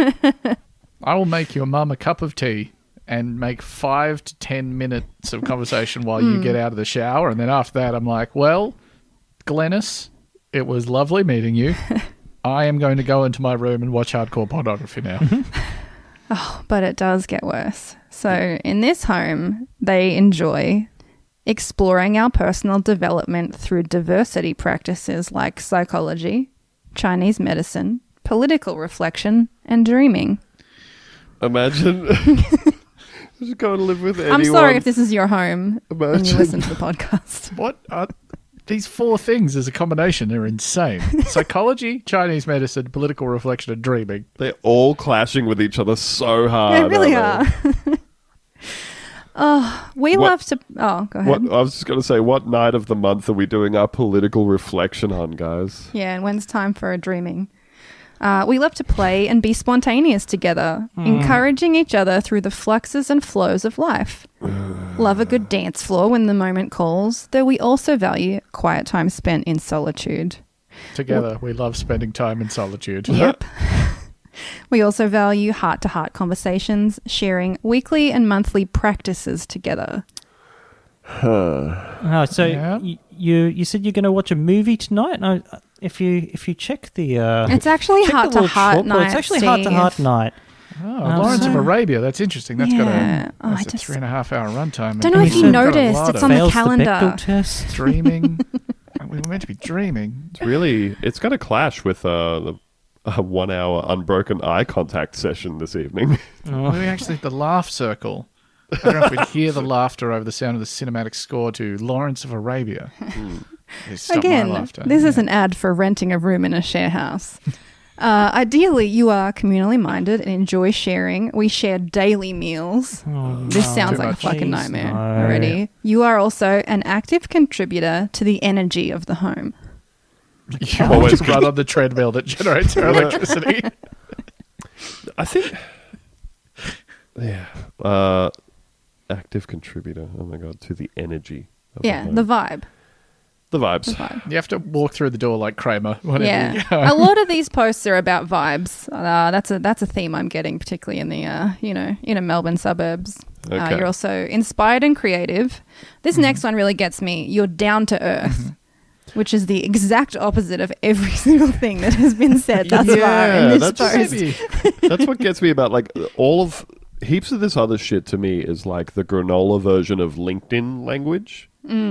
I will make your mum a cup of tea and make 5 to 10 minutes of conversation while you get out of the shower. And then after that, I'm like, well, Glennis, it was lovely meeting you. I am going to go into my room and watch hardcore pornography now. But it does get worse. So in this home, they enjoy exploring our personal development through diversity practices like psychology, Chinese medicine, political reflection, and dreaming. Imagine just going to live with anyone. I'm sorry if this is your home and you Imagine. listen to the podcast. What are these 4 things as a combination? Are insane. Psychology, Chinese medicine, political reflection, and dreaming. They're all clashing with each other so hard. They really aren't are. We What- love to... Oh, go ahead. What I was just going to say, what night of the month are we doing our political reflection on, guys? Yeah, and when's time for a dreaming? We love to play and be spontaneous together, encouraging each other through the fluxes and flows of life. Love a good dance floor when the moment calls, though we also value quiet time spent in solitude. Together, we love spending time in solitude. Yep. We also value heart-to-heart conversations, sharing weekly and monthly practices together. Oh, so Yeah. you said you're going to watch a movie tonight? No, if you check the It's actually check the little heart-to-heart chalkboard, night. it's actually heart-to-heart Steve. night. Oh, Lawrence of so- Arabia. That's interesting. That's Yeah. Oh, got I a just- 3.5 hour runtime. Don't know And if you we've got a noticed, lot it's of on the Fails calendar. Bechdel test. dreaming. We were meant to be dreaming. It's going to clash with a 1 hour unbroken eye contact session this evening. We actually the laugh circle. I don't know if we'd hear the laughter over the sound of the cinematic score to Lawrence of Arabia. They stopped my Again, laughter. this Yeah. is an ad for renting a room in a share house. Ideally, you are communally minded and enjoy sharing. We share daily meals. This sounds Too like a much. fucking Jeez, nightmare no. already. You are also an active contributor to the energy of the home. You always run on the treadmill that generates our electricity. I think. Yeah. Active contributor. Oh my god, to the energy. Of Yeah, the the home. vibe. The vibes. The vibe. You have to walk through the door like Kramer. Whenever Yeah, you go. a lot of these posts are about vibes. That's a theme I'm getting, particularly in the inner Melbourne suburbs. Okay. You're also inspired and creative. This next one really gets me. You're down to earth. Which is the exact opposite of every single thing that has been said thus far in this post. That's what gets me about like heaps of this other shit to me is like the granola version of LinkedIn language.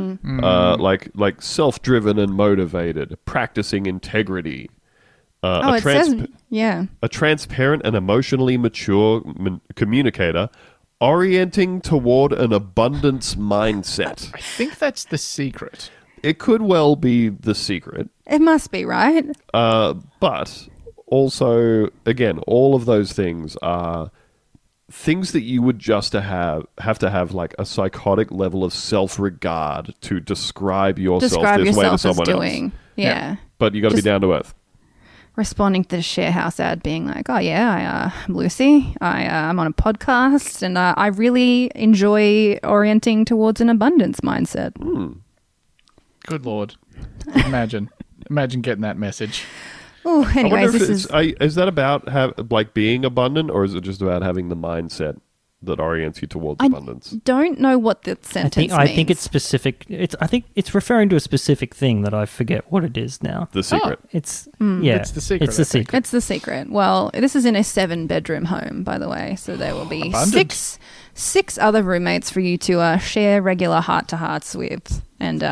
Like self-driven and motivated, practicing integrity. It says, yeah. A transparent and emotionally mature communicator orienting toward an abundance mindset. I think that's the secret. It could well be the secret. It must be, right? But also, again, all of those things are things that you would just have to have like a psychotic level of self-regard to describe yourself this way to someone else. Yeah. But you got to be down to earth. Responding to the share house ad being like, oh yeah, I'm Lucy. I'm on a podcast and I really enjoy orienting towards an abundance mindset. Good Lord. Imagine getting that message. Oh, anyways, is that about like being abundant, or is it just about having the mindset that orients you towards abundance? Don't know what the sentence means. I think it's specific. I think it's referring to a specific thing that I forget what it is now. The secret. It's It's the secret. It's the secret. It's the secret. Well, this is in a 7-bedroom home, by the way, so there will be Abundant. six other roommates for you to share regular heart-to-hearts with,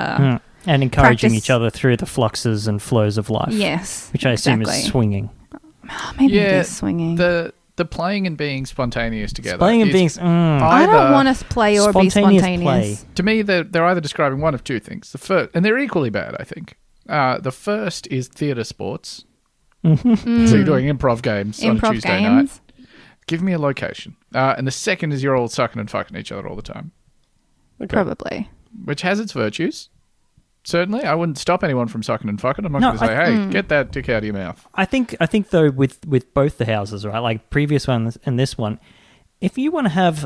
and encouraging practice- each other through the fluxes and flows of life. yes, Which I assume is exactly. swinging. Maybe it is swinging. The playing and being spontaneous together. Playing and is being... I don't either- want to play or be Spontaneous spontaneous. play. To me, they're either describing one of two things. The first, and they're equally bad, I think. The first is theatre sports. So you're doing improv games on a Improv Tuesday games. night. Give me a location. And the second is you're all sucking and fucking each other all the time, Okay. Probably. which has its virtues. Certainly, I wouldn't stop anyone from sucking and fucking. I'm not No, going to say, hey, get that dick out of your mouth. I think though with both the houses, right, like previous one and this one, if you want to have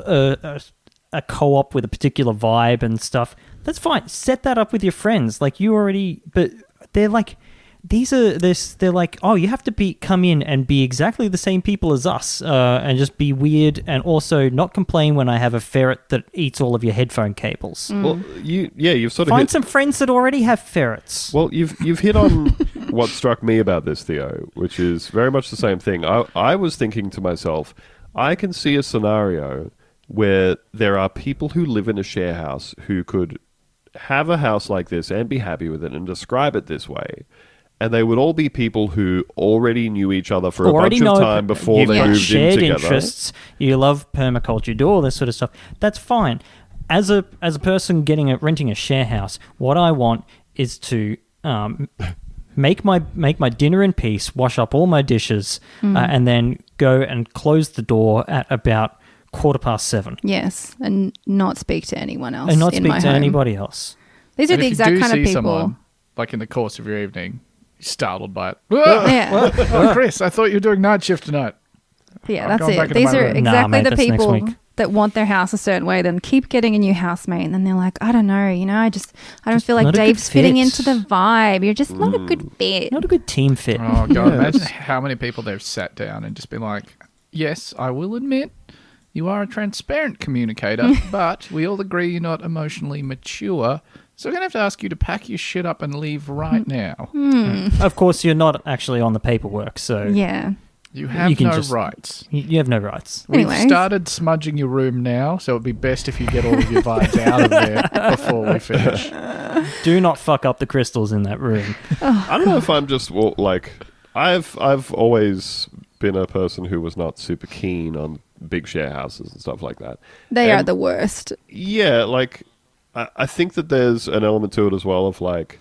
a co-op with a particular vibe and stuff, that's fine. Set that up with your friends. Like you already, but they're like they're like, oh, you have to come in and be exactly the same people as us, and just be weird and also not complain when I have a ferret that eats all of your headphone cables. Well, you've sort of Find some friends that already have ferrets. Well, you've hit on what struck me about this, Theo, which is very much the same thing. I was thinking to myself, I can see a scenario where there are people who live in a share house who could have a house like this and be happy with it and describe it this way. And they would all be people who already knew each other for a bunch of time before you've they got moved shared in together. interests. You love permaculture, you do all this sort of stuff. That's fine. As a person renting a share house, what I want is to make my dinner in peace, wash up all my dishes, and then go and close the door at about 7:15. Yes, and not speak to anyone else. And not in speak my to home. anybody else. These are And the if exact you do kind of see people. someone, like in the course of your evening, you're startled by it. Yeah, Oh, Chris, I thought you were doing night shift tonight. yeah, I'm that's going back it. into These my are room. exactly mate, the that's next people week. that want their house a certain way, then keep getting a new housemate, and then they're like, I don't know, I don't feel like not a good Dave's fitting fit. into the vibe. You're just not a good fit. Not a good team fit. Oh, God, imagine how many people they've sat down and just been like, yes, I will admit you are a transparent communicator, but we all agree you're not emotionally mature. So we're going to have to ask you to pack your shit up and leave right now. Of course, you're not actually on the paperwork, so Yeah. You have You can no just- rights. you have no rights. We've Anyways. started smudging your room now, so it'd be best if you get all of your vibes out of there before we finish. Do not fuck up the crystals in that room. I don't know if I'm just like I've always been a person who was not super keen on big share houses and stuff like that. They And- are the worst. Yeah, like I think that there's an element to it as well of like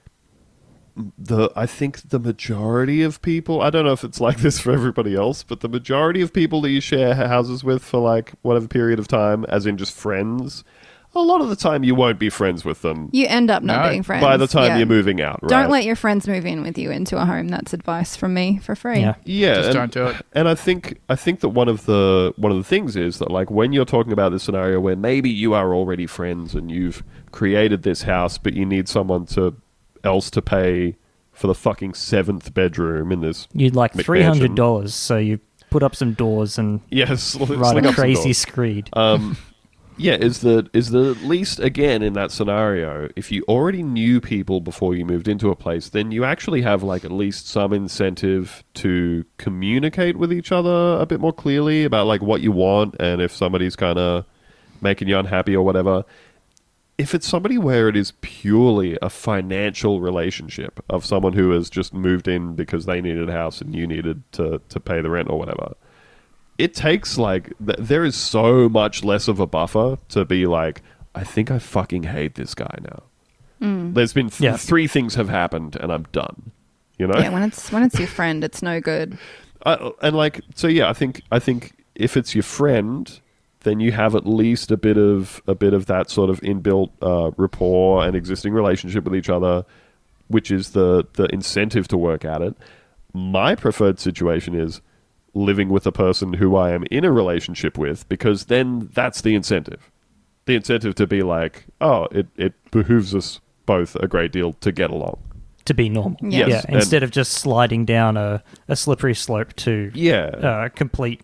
I think the majority of people, I don't know if it's like this for everybody else, but the majority of people that you share houses with for like whatever period of time, as in just friends, a lot of the time you won't be friends with them You end up not No. being friends. by the time Yeah. you're moving out, right? Don't let your friends move in with you into a home. That's advice from me for free. Yeah. Yeah, Just and, don't do it. And I think that one of the things is that like when you're talking about this scenario where maybe you are already friends and you've created this house, but you need someone else to pay for the fucking 7th bedroom in this. You'd like McMansion. $300, so you put up some doors and Yes, write sling a up some crazy doors. screed. Yeah, is that at least, again, in that scenario, if you already knew people before you moved into a place, then you actually have like at least some incentive to communicate with each other a bit more clearly about like what you want, and if somebody's kind of making you unhappy or whatever. If it's somebody where it is purely a financial relationship of someone who has just moved in because they needed a house and you needed to pay the rent or whatever, it takes like there is so much less of a buffer to be like, I think I fucking hate this guy now. There's been three things have happened and I'm done. You know? Yeah, when it's your friend, it's no good. And like, so yeah, I think if it's your friend, then you have at least a bit of that sort of inbuilt rapport and existing relationship with each other, which is the incentive to work at it. My preferred situation is living with a person who I am in a relationship with, because then that's the incentive. The incentive to be like, oh, it behooves us both a great deal to get along. To be normal. Yes. Yeah, instead of just sliding down a slippery slope to complete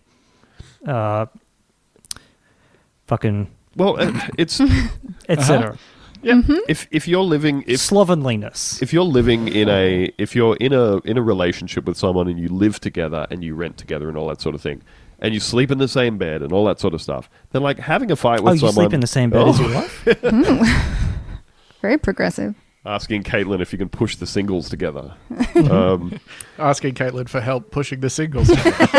fucking... Well, it's... etc. Yeah. If you're living... Slovenliness. If you're living in a relationship with someone and you live together and you rent together and all that sort of thing, and you sleep in the same bed and all that sort of stuff, then like having a fight with someone... you sleep in the same bed as your wife? Very progressive. Asking Caitlin if you can push the singles together. Asking Caitlin for help pushing the singles.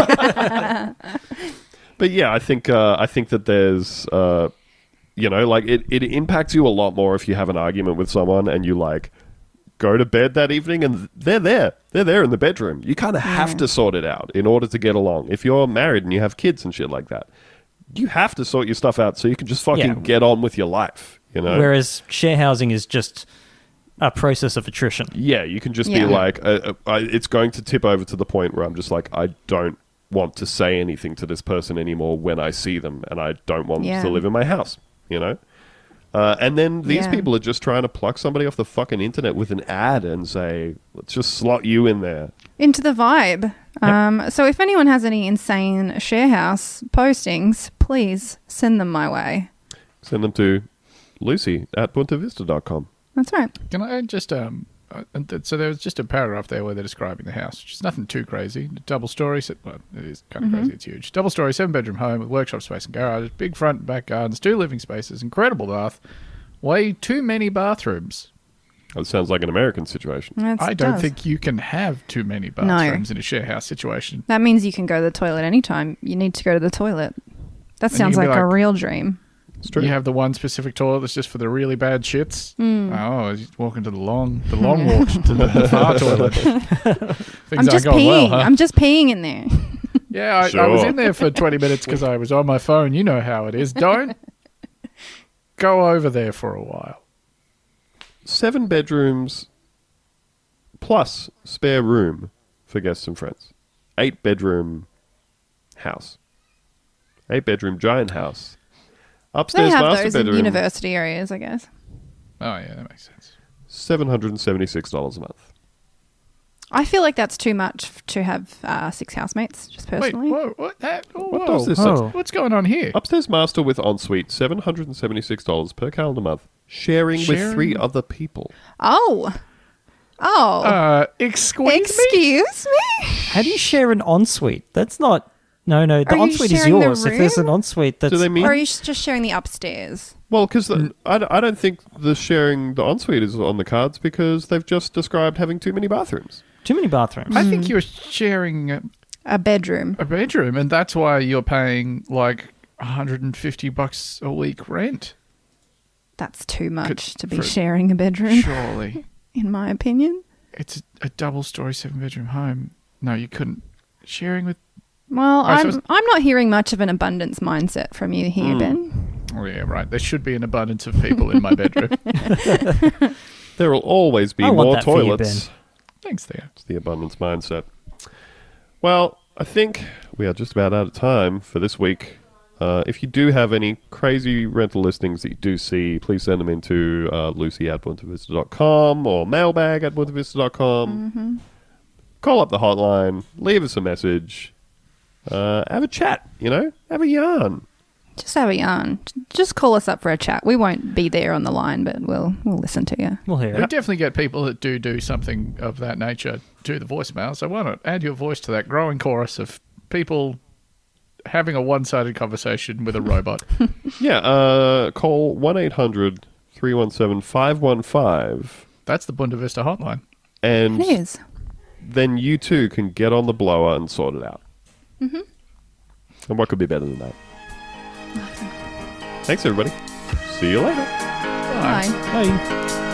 But yeah, I think that there's... like it impacts you a lot more if you have an argument with someone and you like go to bed that evening and they're there in the bedroom. You kind of have to sort it out in order to get along. If you're married and you have kids and shit like that, you have to sort your stuff out so you can just fucking get on with your life, you know? Whereas share housing is just a process of attrition. Yeah, you can just be like, it's going to tip over to the point where I'm just like, I don't want to say anything to this person anymore when I see them, and I don't want them to live in my house. You know? And then these people are just trying to pluck somebody off the fucking internet with an ad and say, let's just slot you in there. Into the vibe. Yep. So if anyone has any insane sharehouse postings, please send them my way. Send them to lucy@puntavista.com. That's right. Can I just... so there was just a paragraph there where they're describing the house, which is nothing too crazy. Double story, well, it is kind of crazy, it's huge. Double story, 7-bedroom home with workshop space and garage, big front and back gardens, 2 living spaces, incredible bath, way too many bathrooms. That sounds like an American situation. I don't think you can have too many bathrooms in a share house situation. That means you can go to the toilet anytime you need to go to the toilet. That sounds like a real dream. It's true. You have the one specific toilet that's just for the really bad shits. Oh, you're walking to the long walk to the far toilet. I'm just peeing. Well, huh? I'm just peeing in there. Yeah, I was in there for 20 minutes because I was on my phone. You know how it is. Don't go over there for a while. 7 bedrooms plus spare room for guests and friends. 8-bedroom house. 8-bedroom giant house. Upstairs they have master those bedroom. In university areas, I guess. Oh, yeah, that makes sense. $776 a month. I feel like that's too much to have 6 housemates, just personally. Wait, what? What does this Oh. What's going on here? Upstairs master with ensuite, $776 per calendar month. Sharing with 3 other people. Oh. Excuse me? How do you share an ensuite? That's not... No, the ensuite is yours. If there's an ensuite, that's... Do they mean... Or are you just sharing the upstairs? Well, because I don't think the sharing the ensuite is on the cards because they've just described having too many bathrooms. Too many bathrooms. I think you're sharing a bedroom. And that's why you're paying like $150 a week rent. That's too much to be sharing a bedroom. Surely. In my opinion. It's a double-story 7-bedroom home. No, you couldn't. Sharing with... Well, I'm not hearing much of an abundance mindset from you here, Ben. Oh, yeah, right. There should be an abundance of people in my bedroom. There will always be more toilets. Thanks, Theo. It's the abundance mindset. Well, I think we are just about out of time for this week. If you do have any crazy rental listings that you do see, please send them into lucy@puntavista.com or mailbag@puntavista.com. Call up the hotline. Leave us a message. Have a chat, have a yarn. Just have a yarn. Just call us up for a chat. We won't be there on the line, but we'll listen to you. We'll hear We it. definitely get people that do something of that nature to the voicemail. So why not add your voice to that growing chorus of people having a one-sided conversation with a robot? Yeah, call 1-800-317-515, That's the Bunda Vista hotline. and It is. then you too can get on the blower and sort it out. Mm-hmm. And what could be better than that? Thanks, everybody. See you later. Bye. Bye.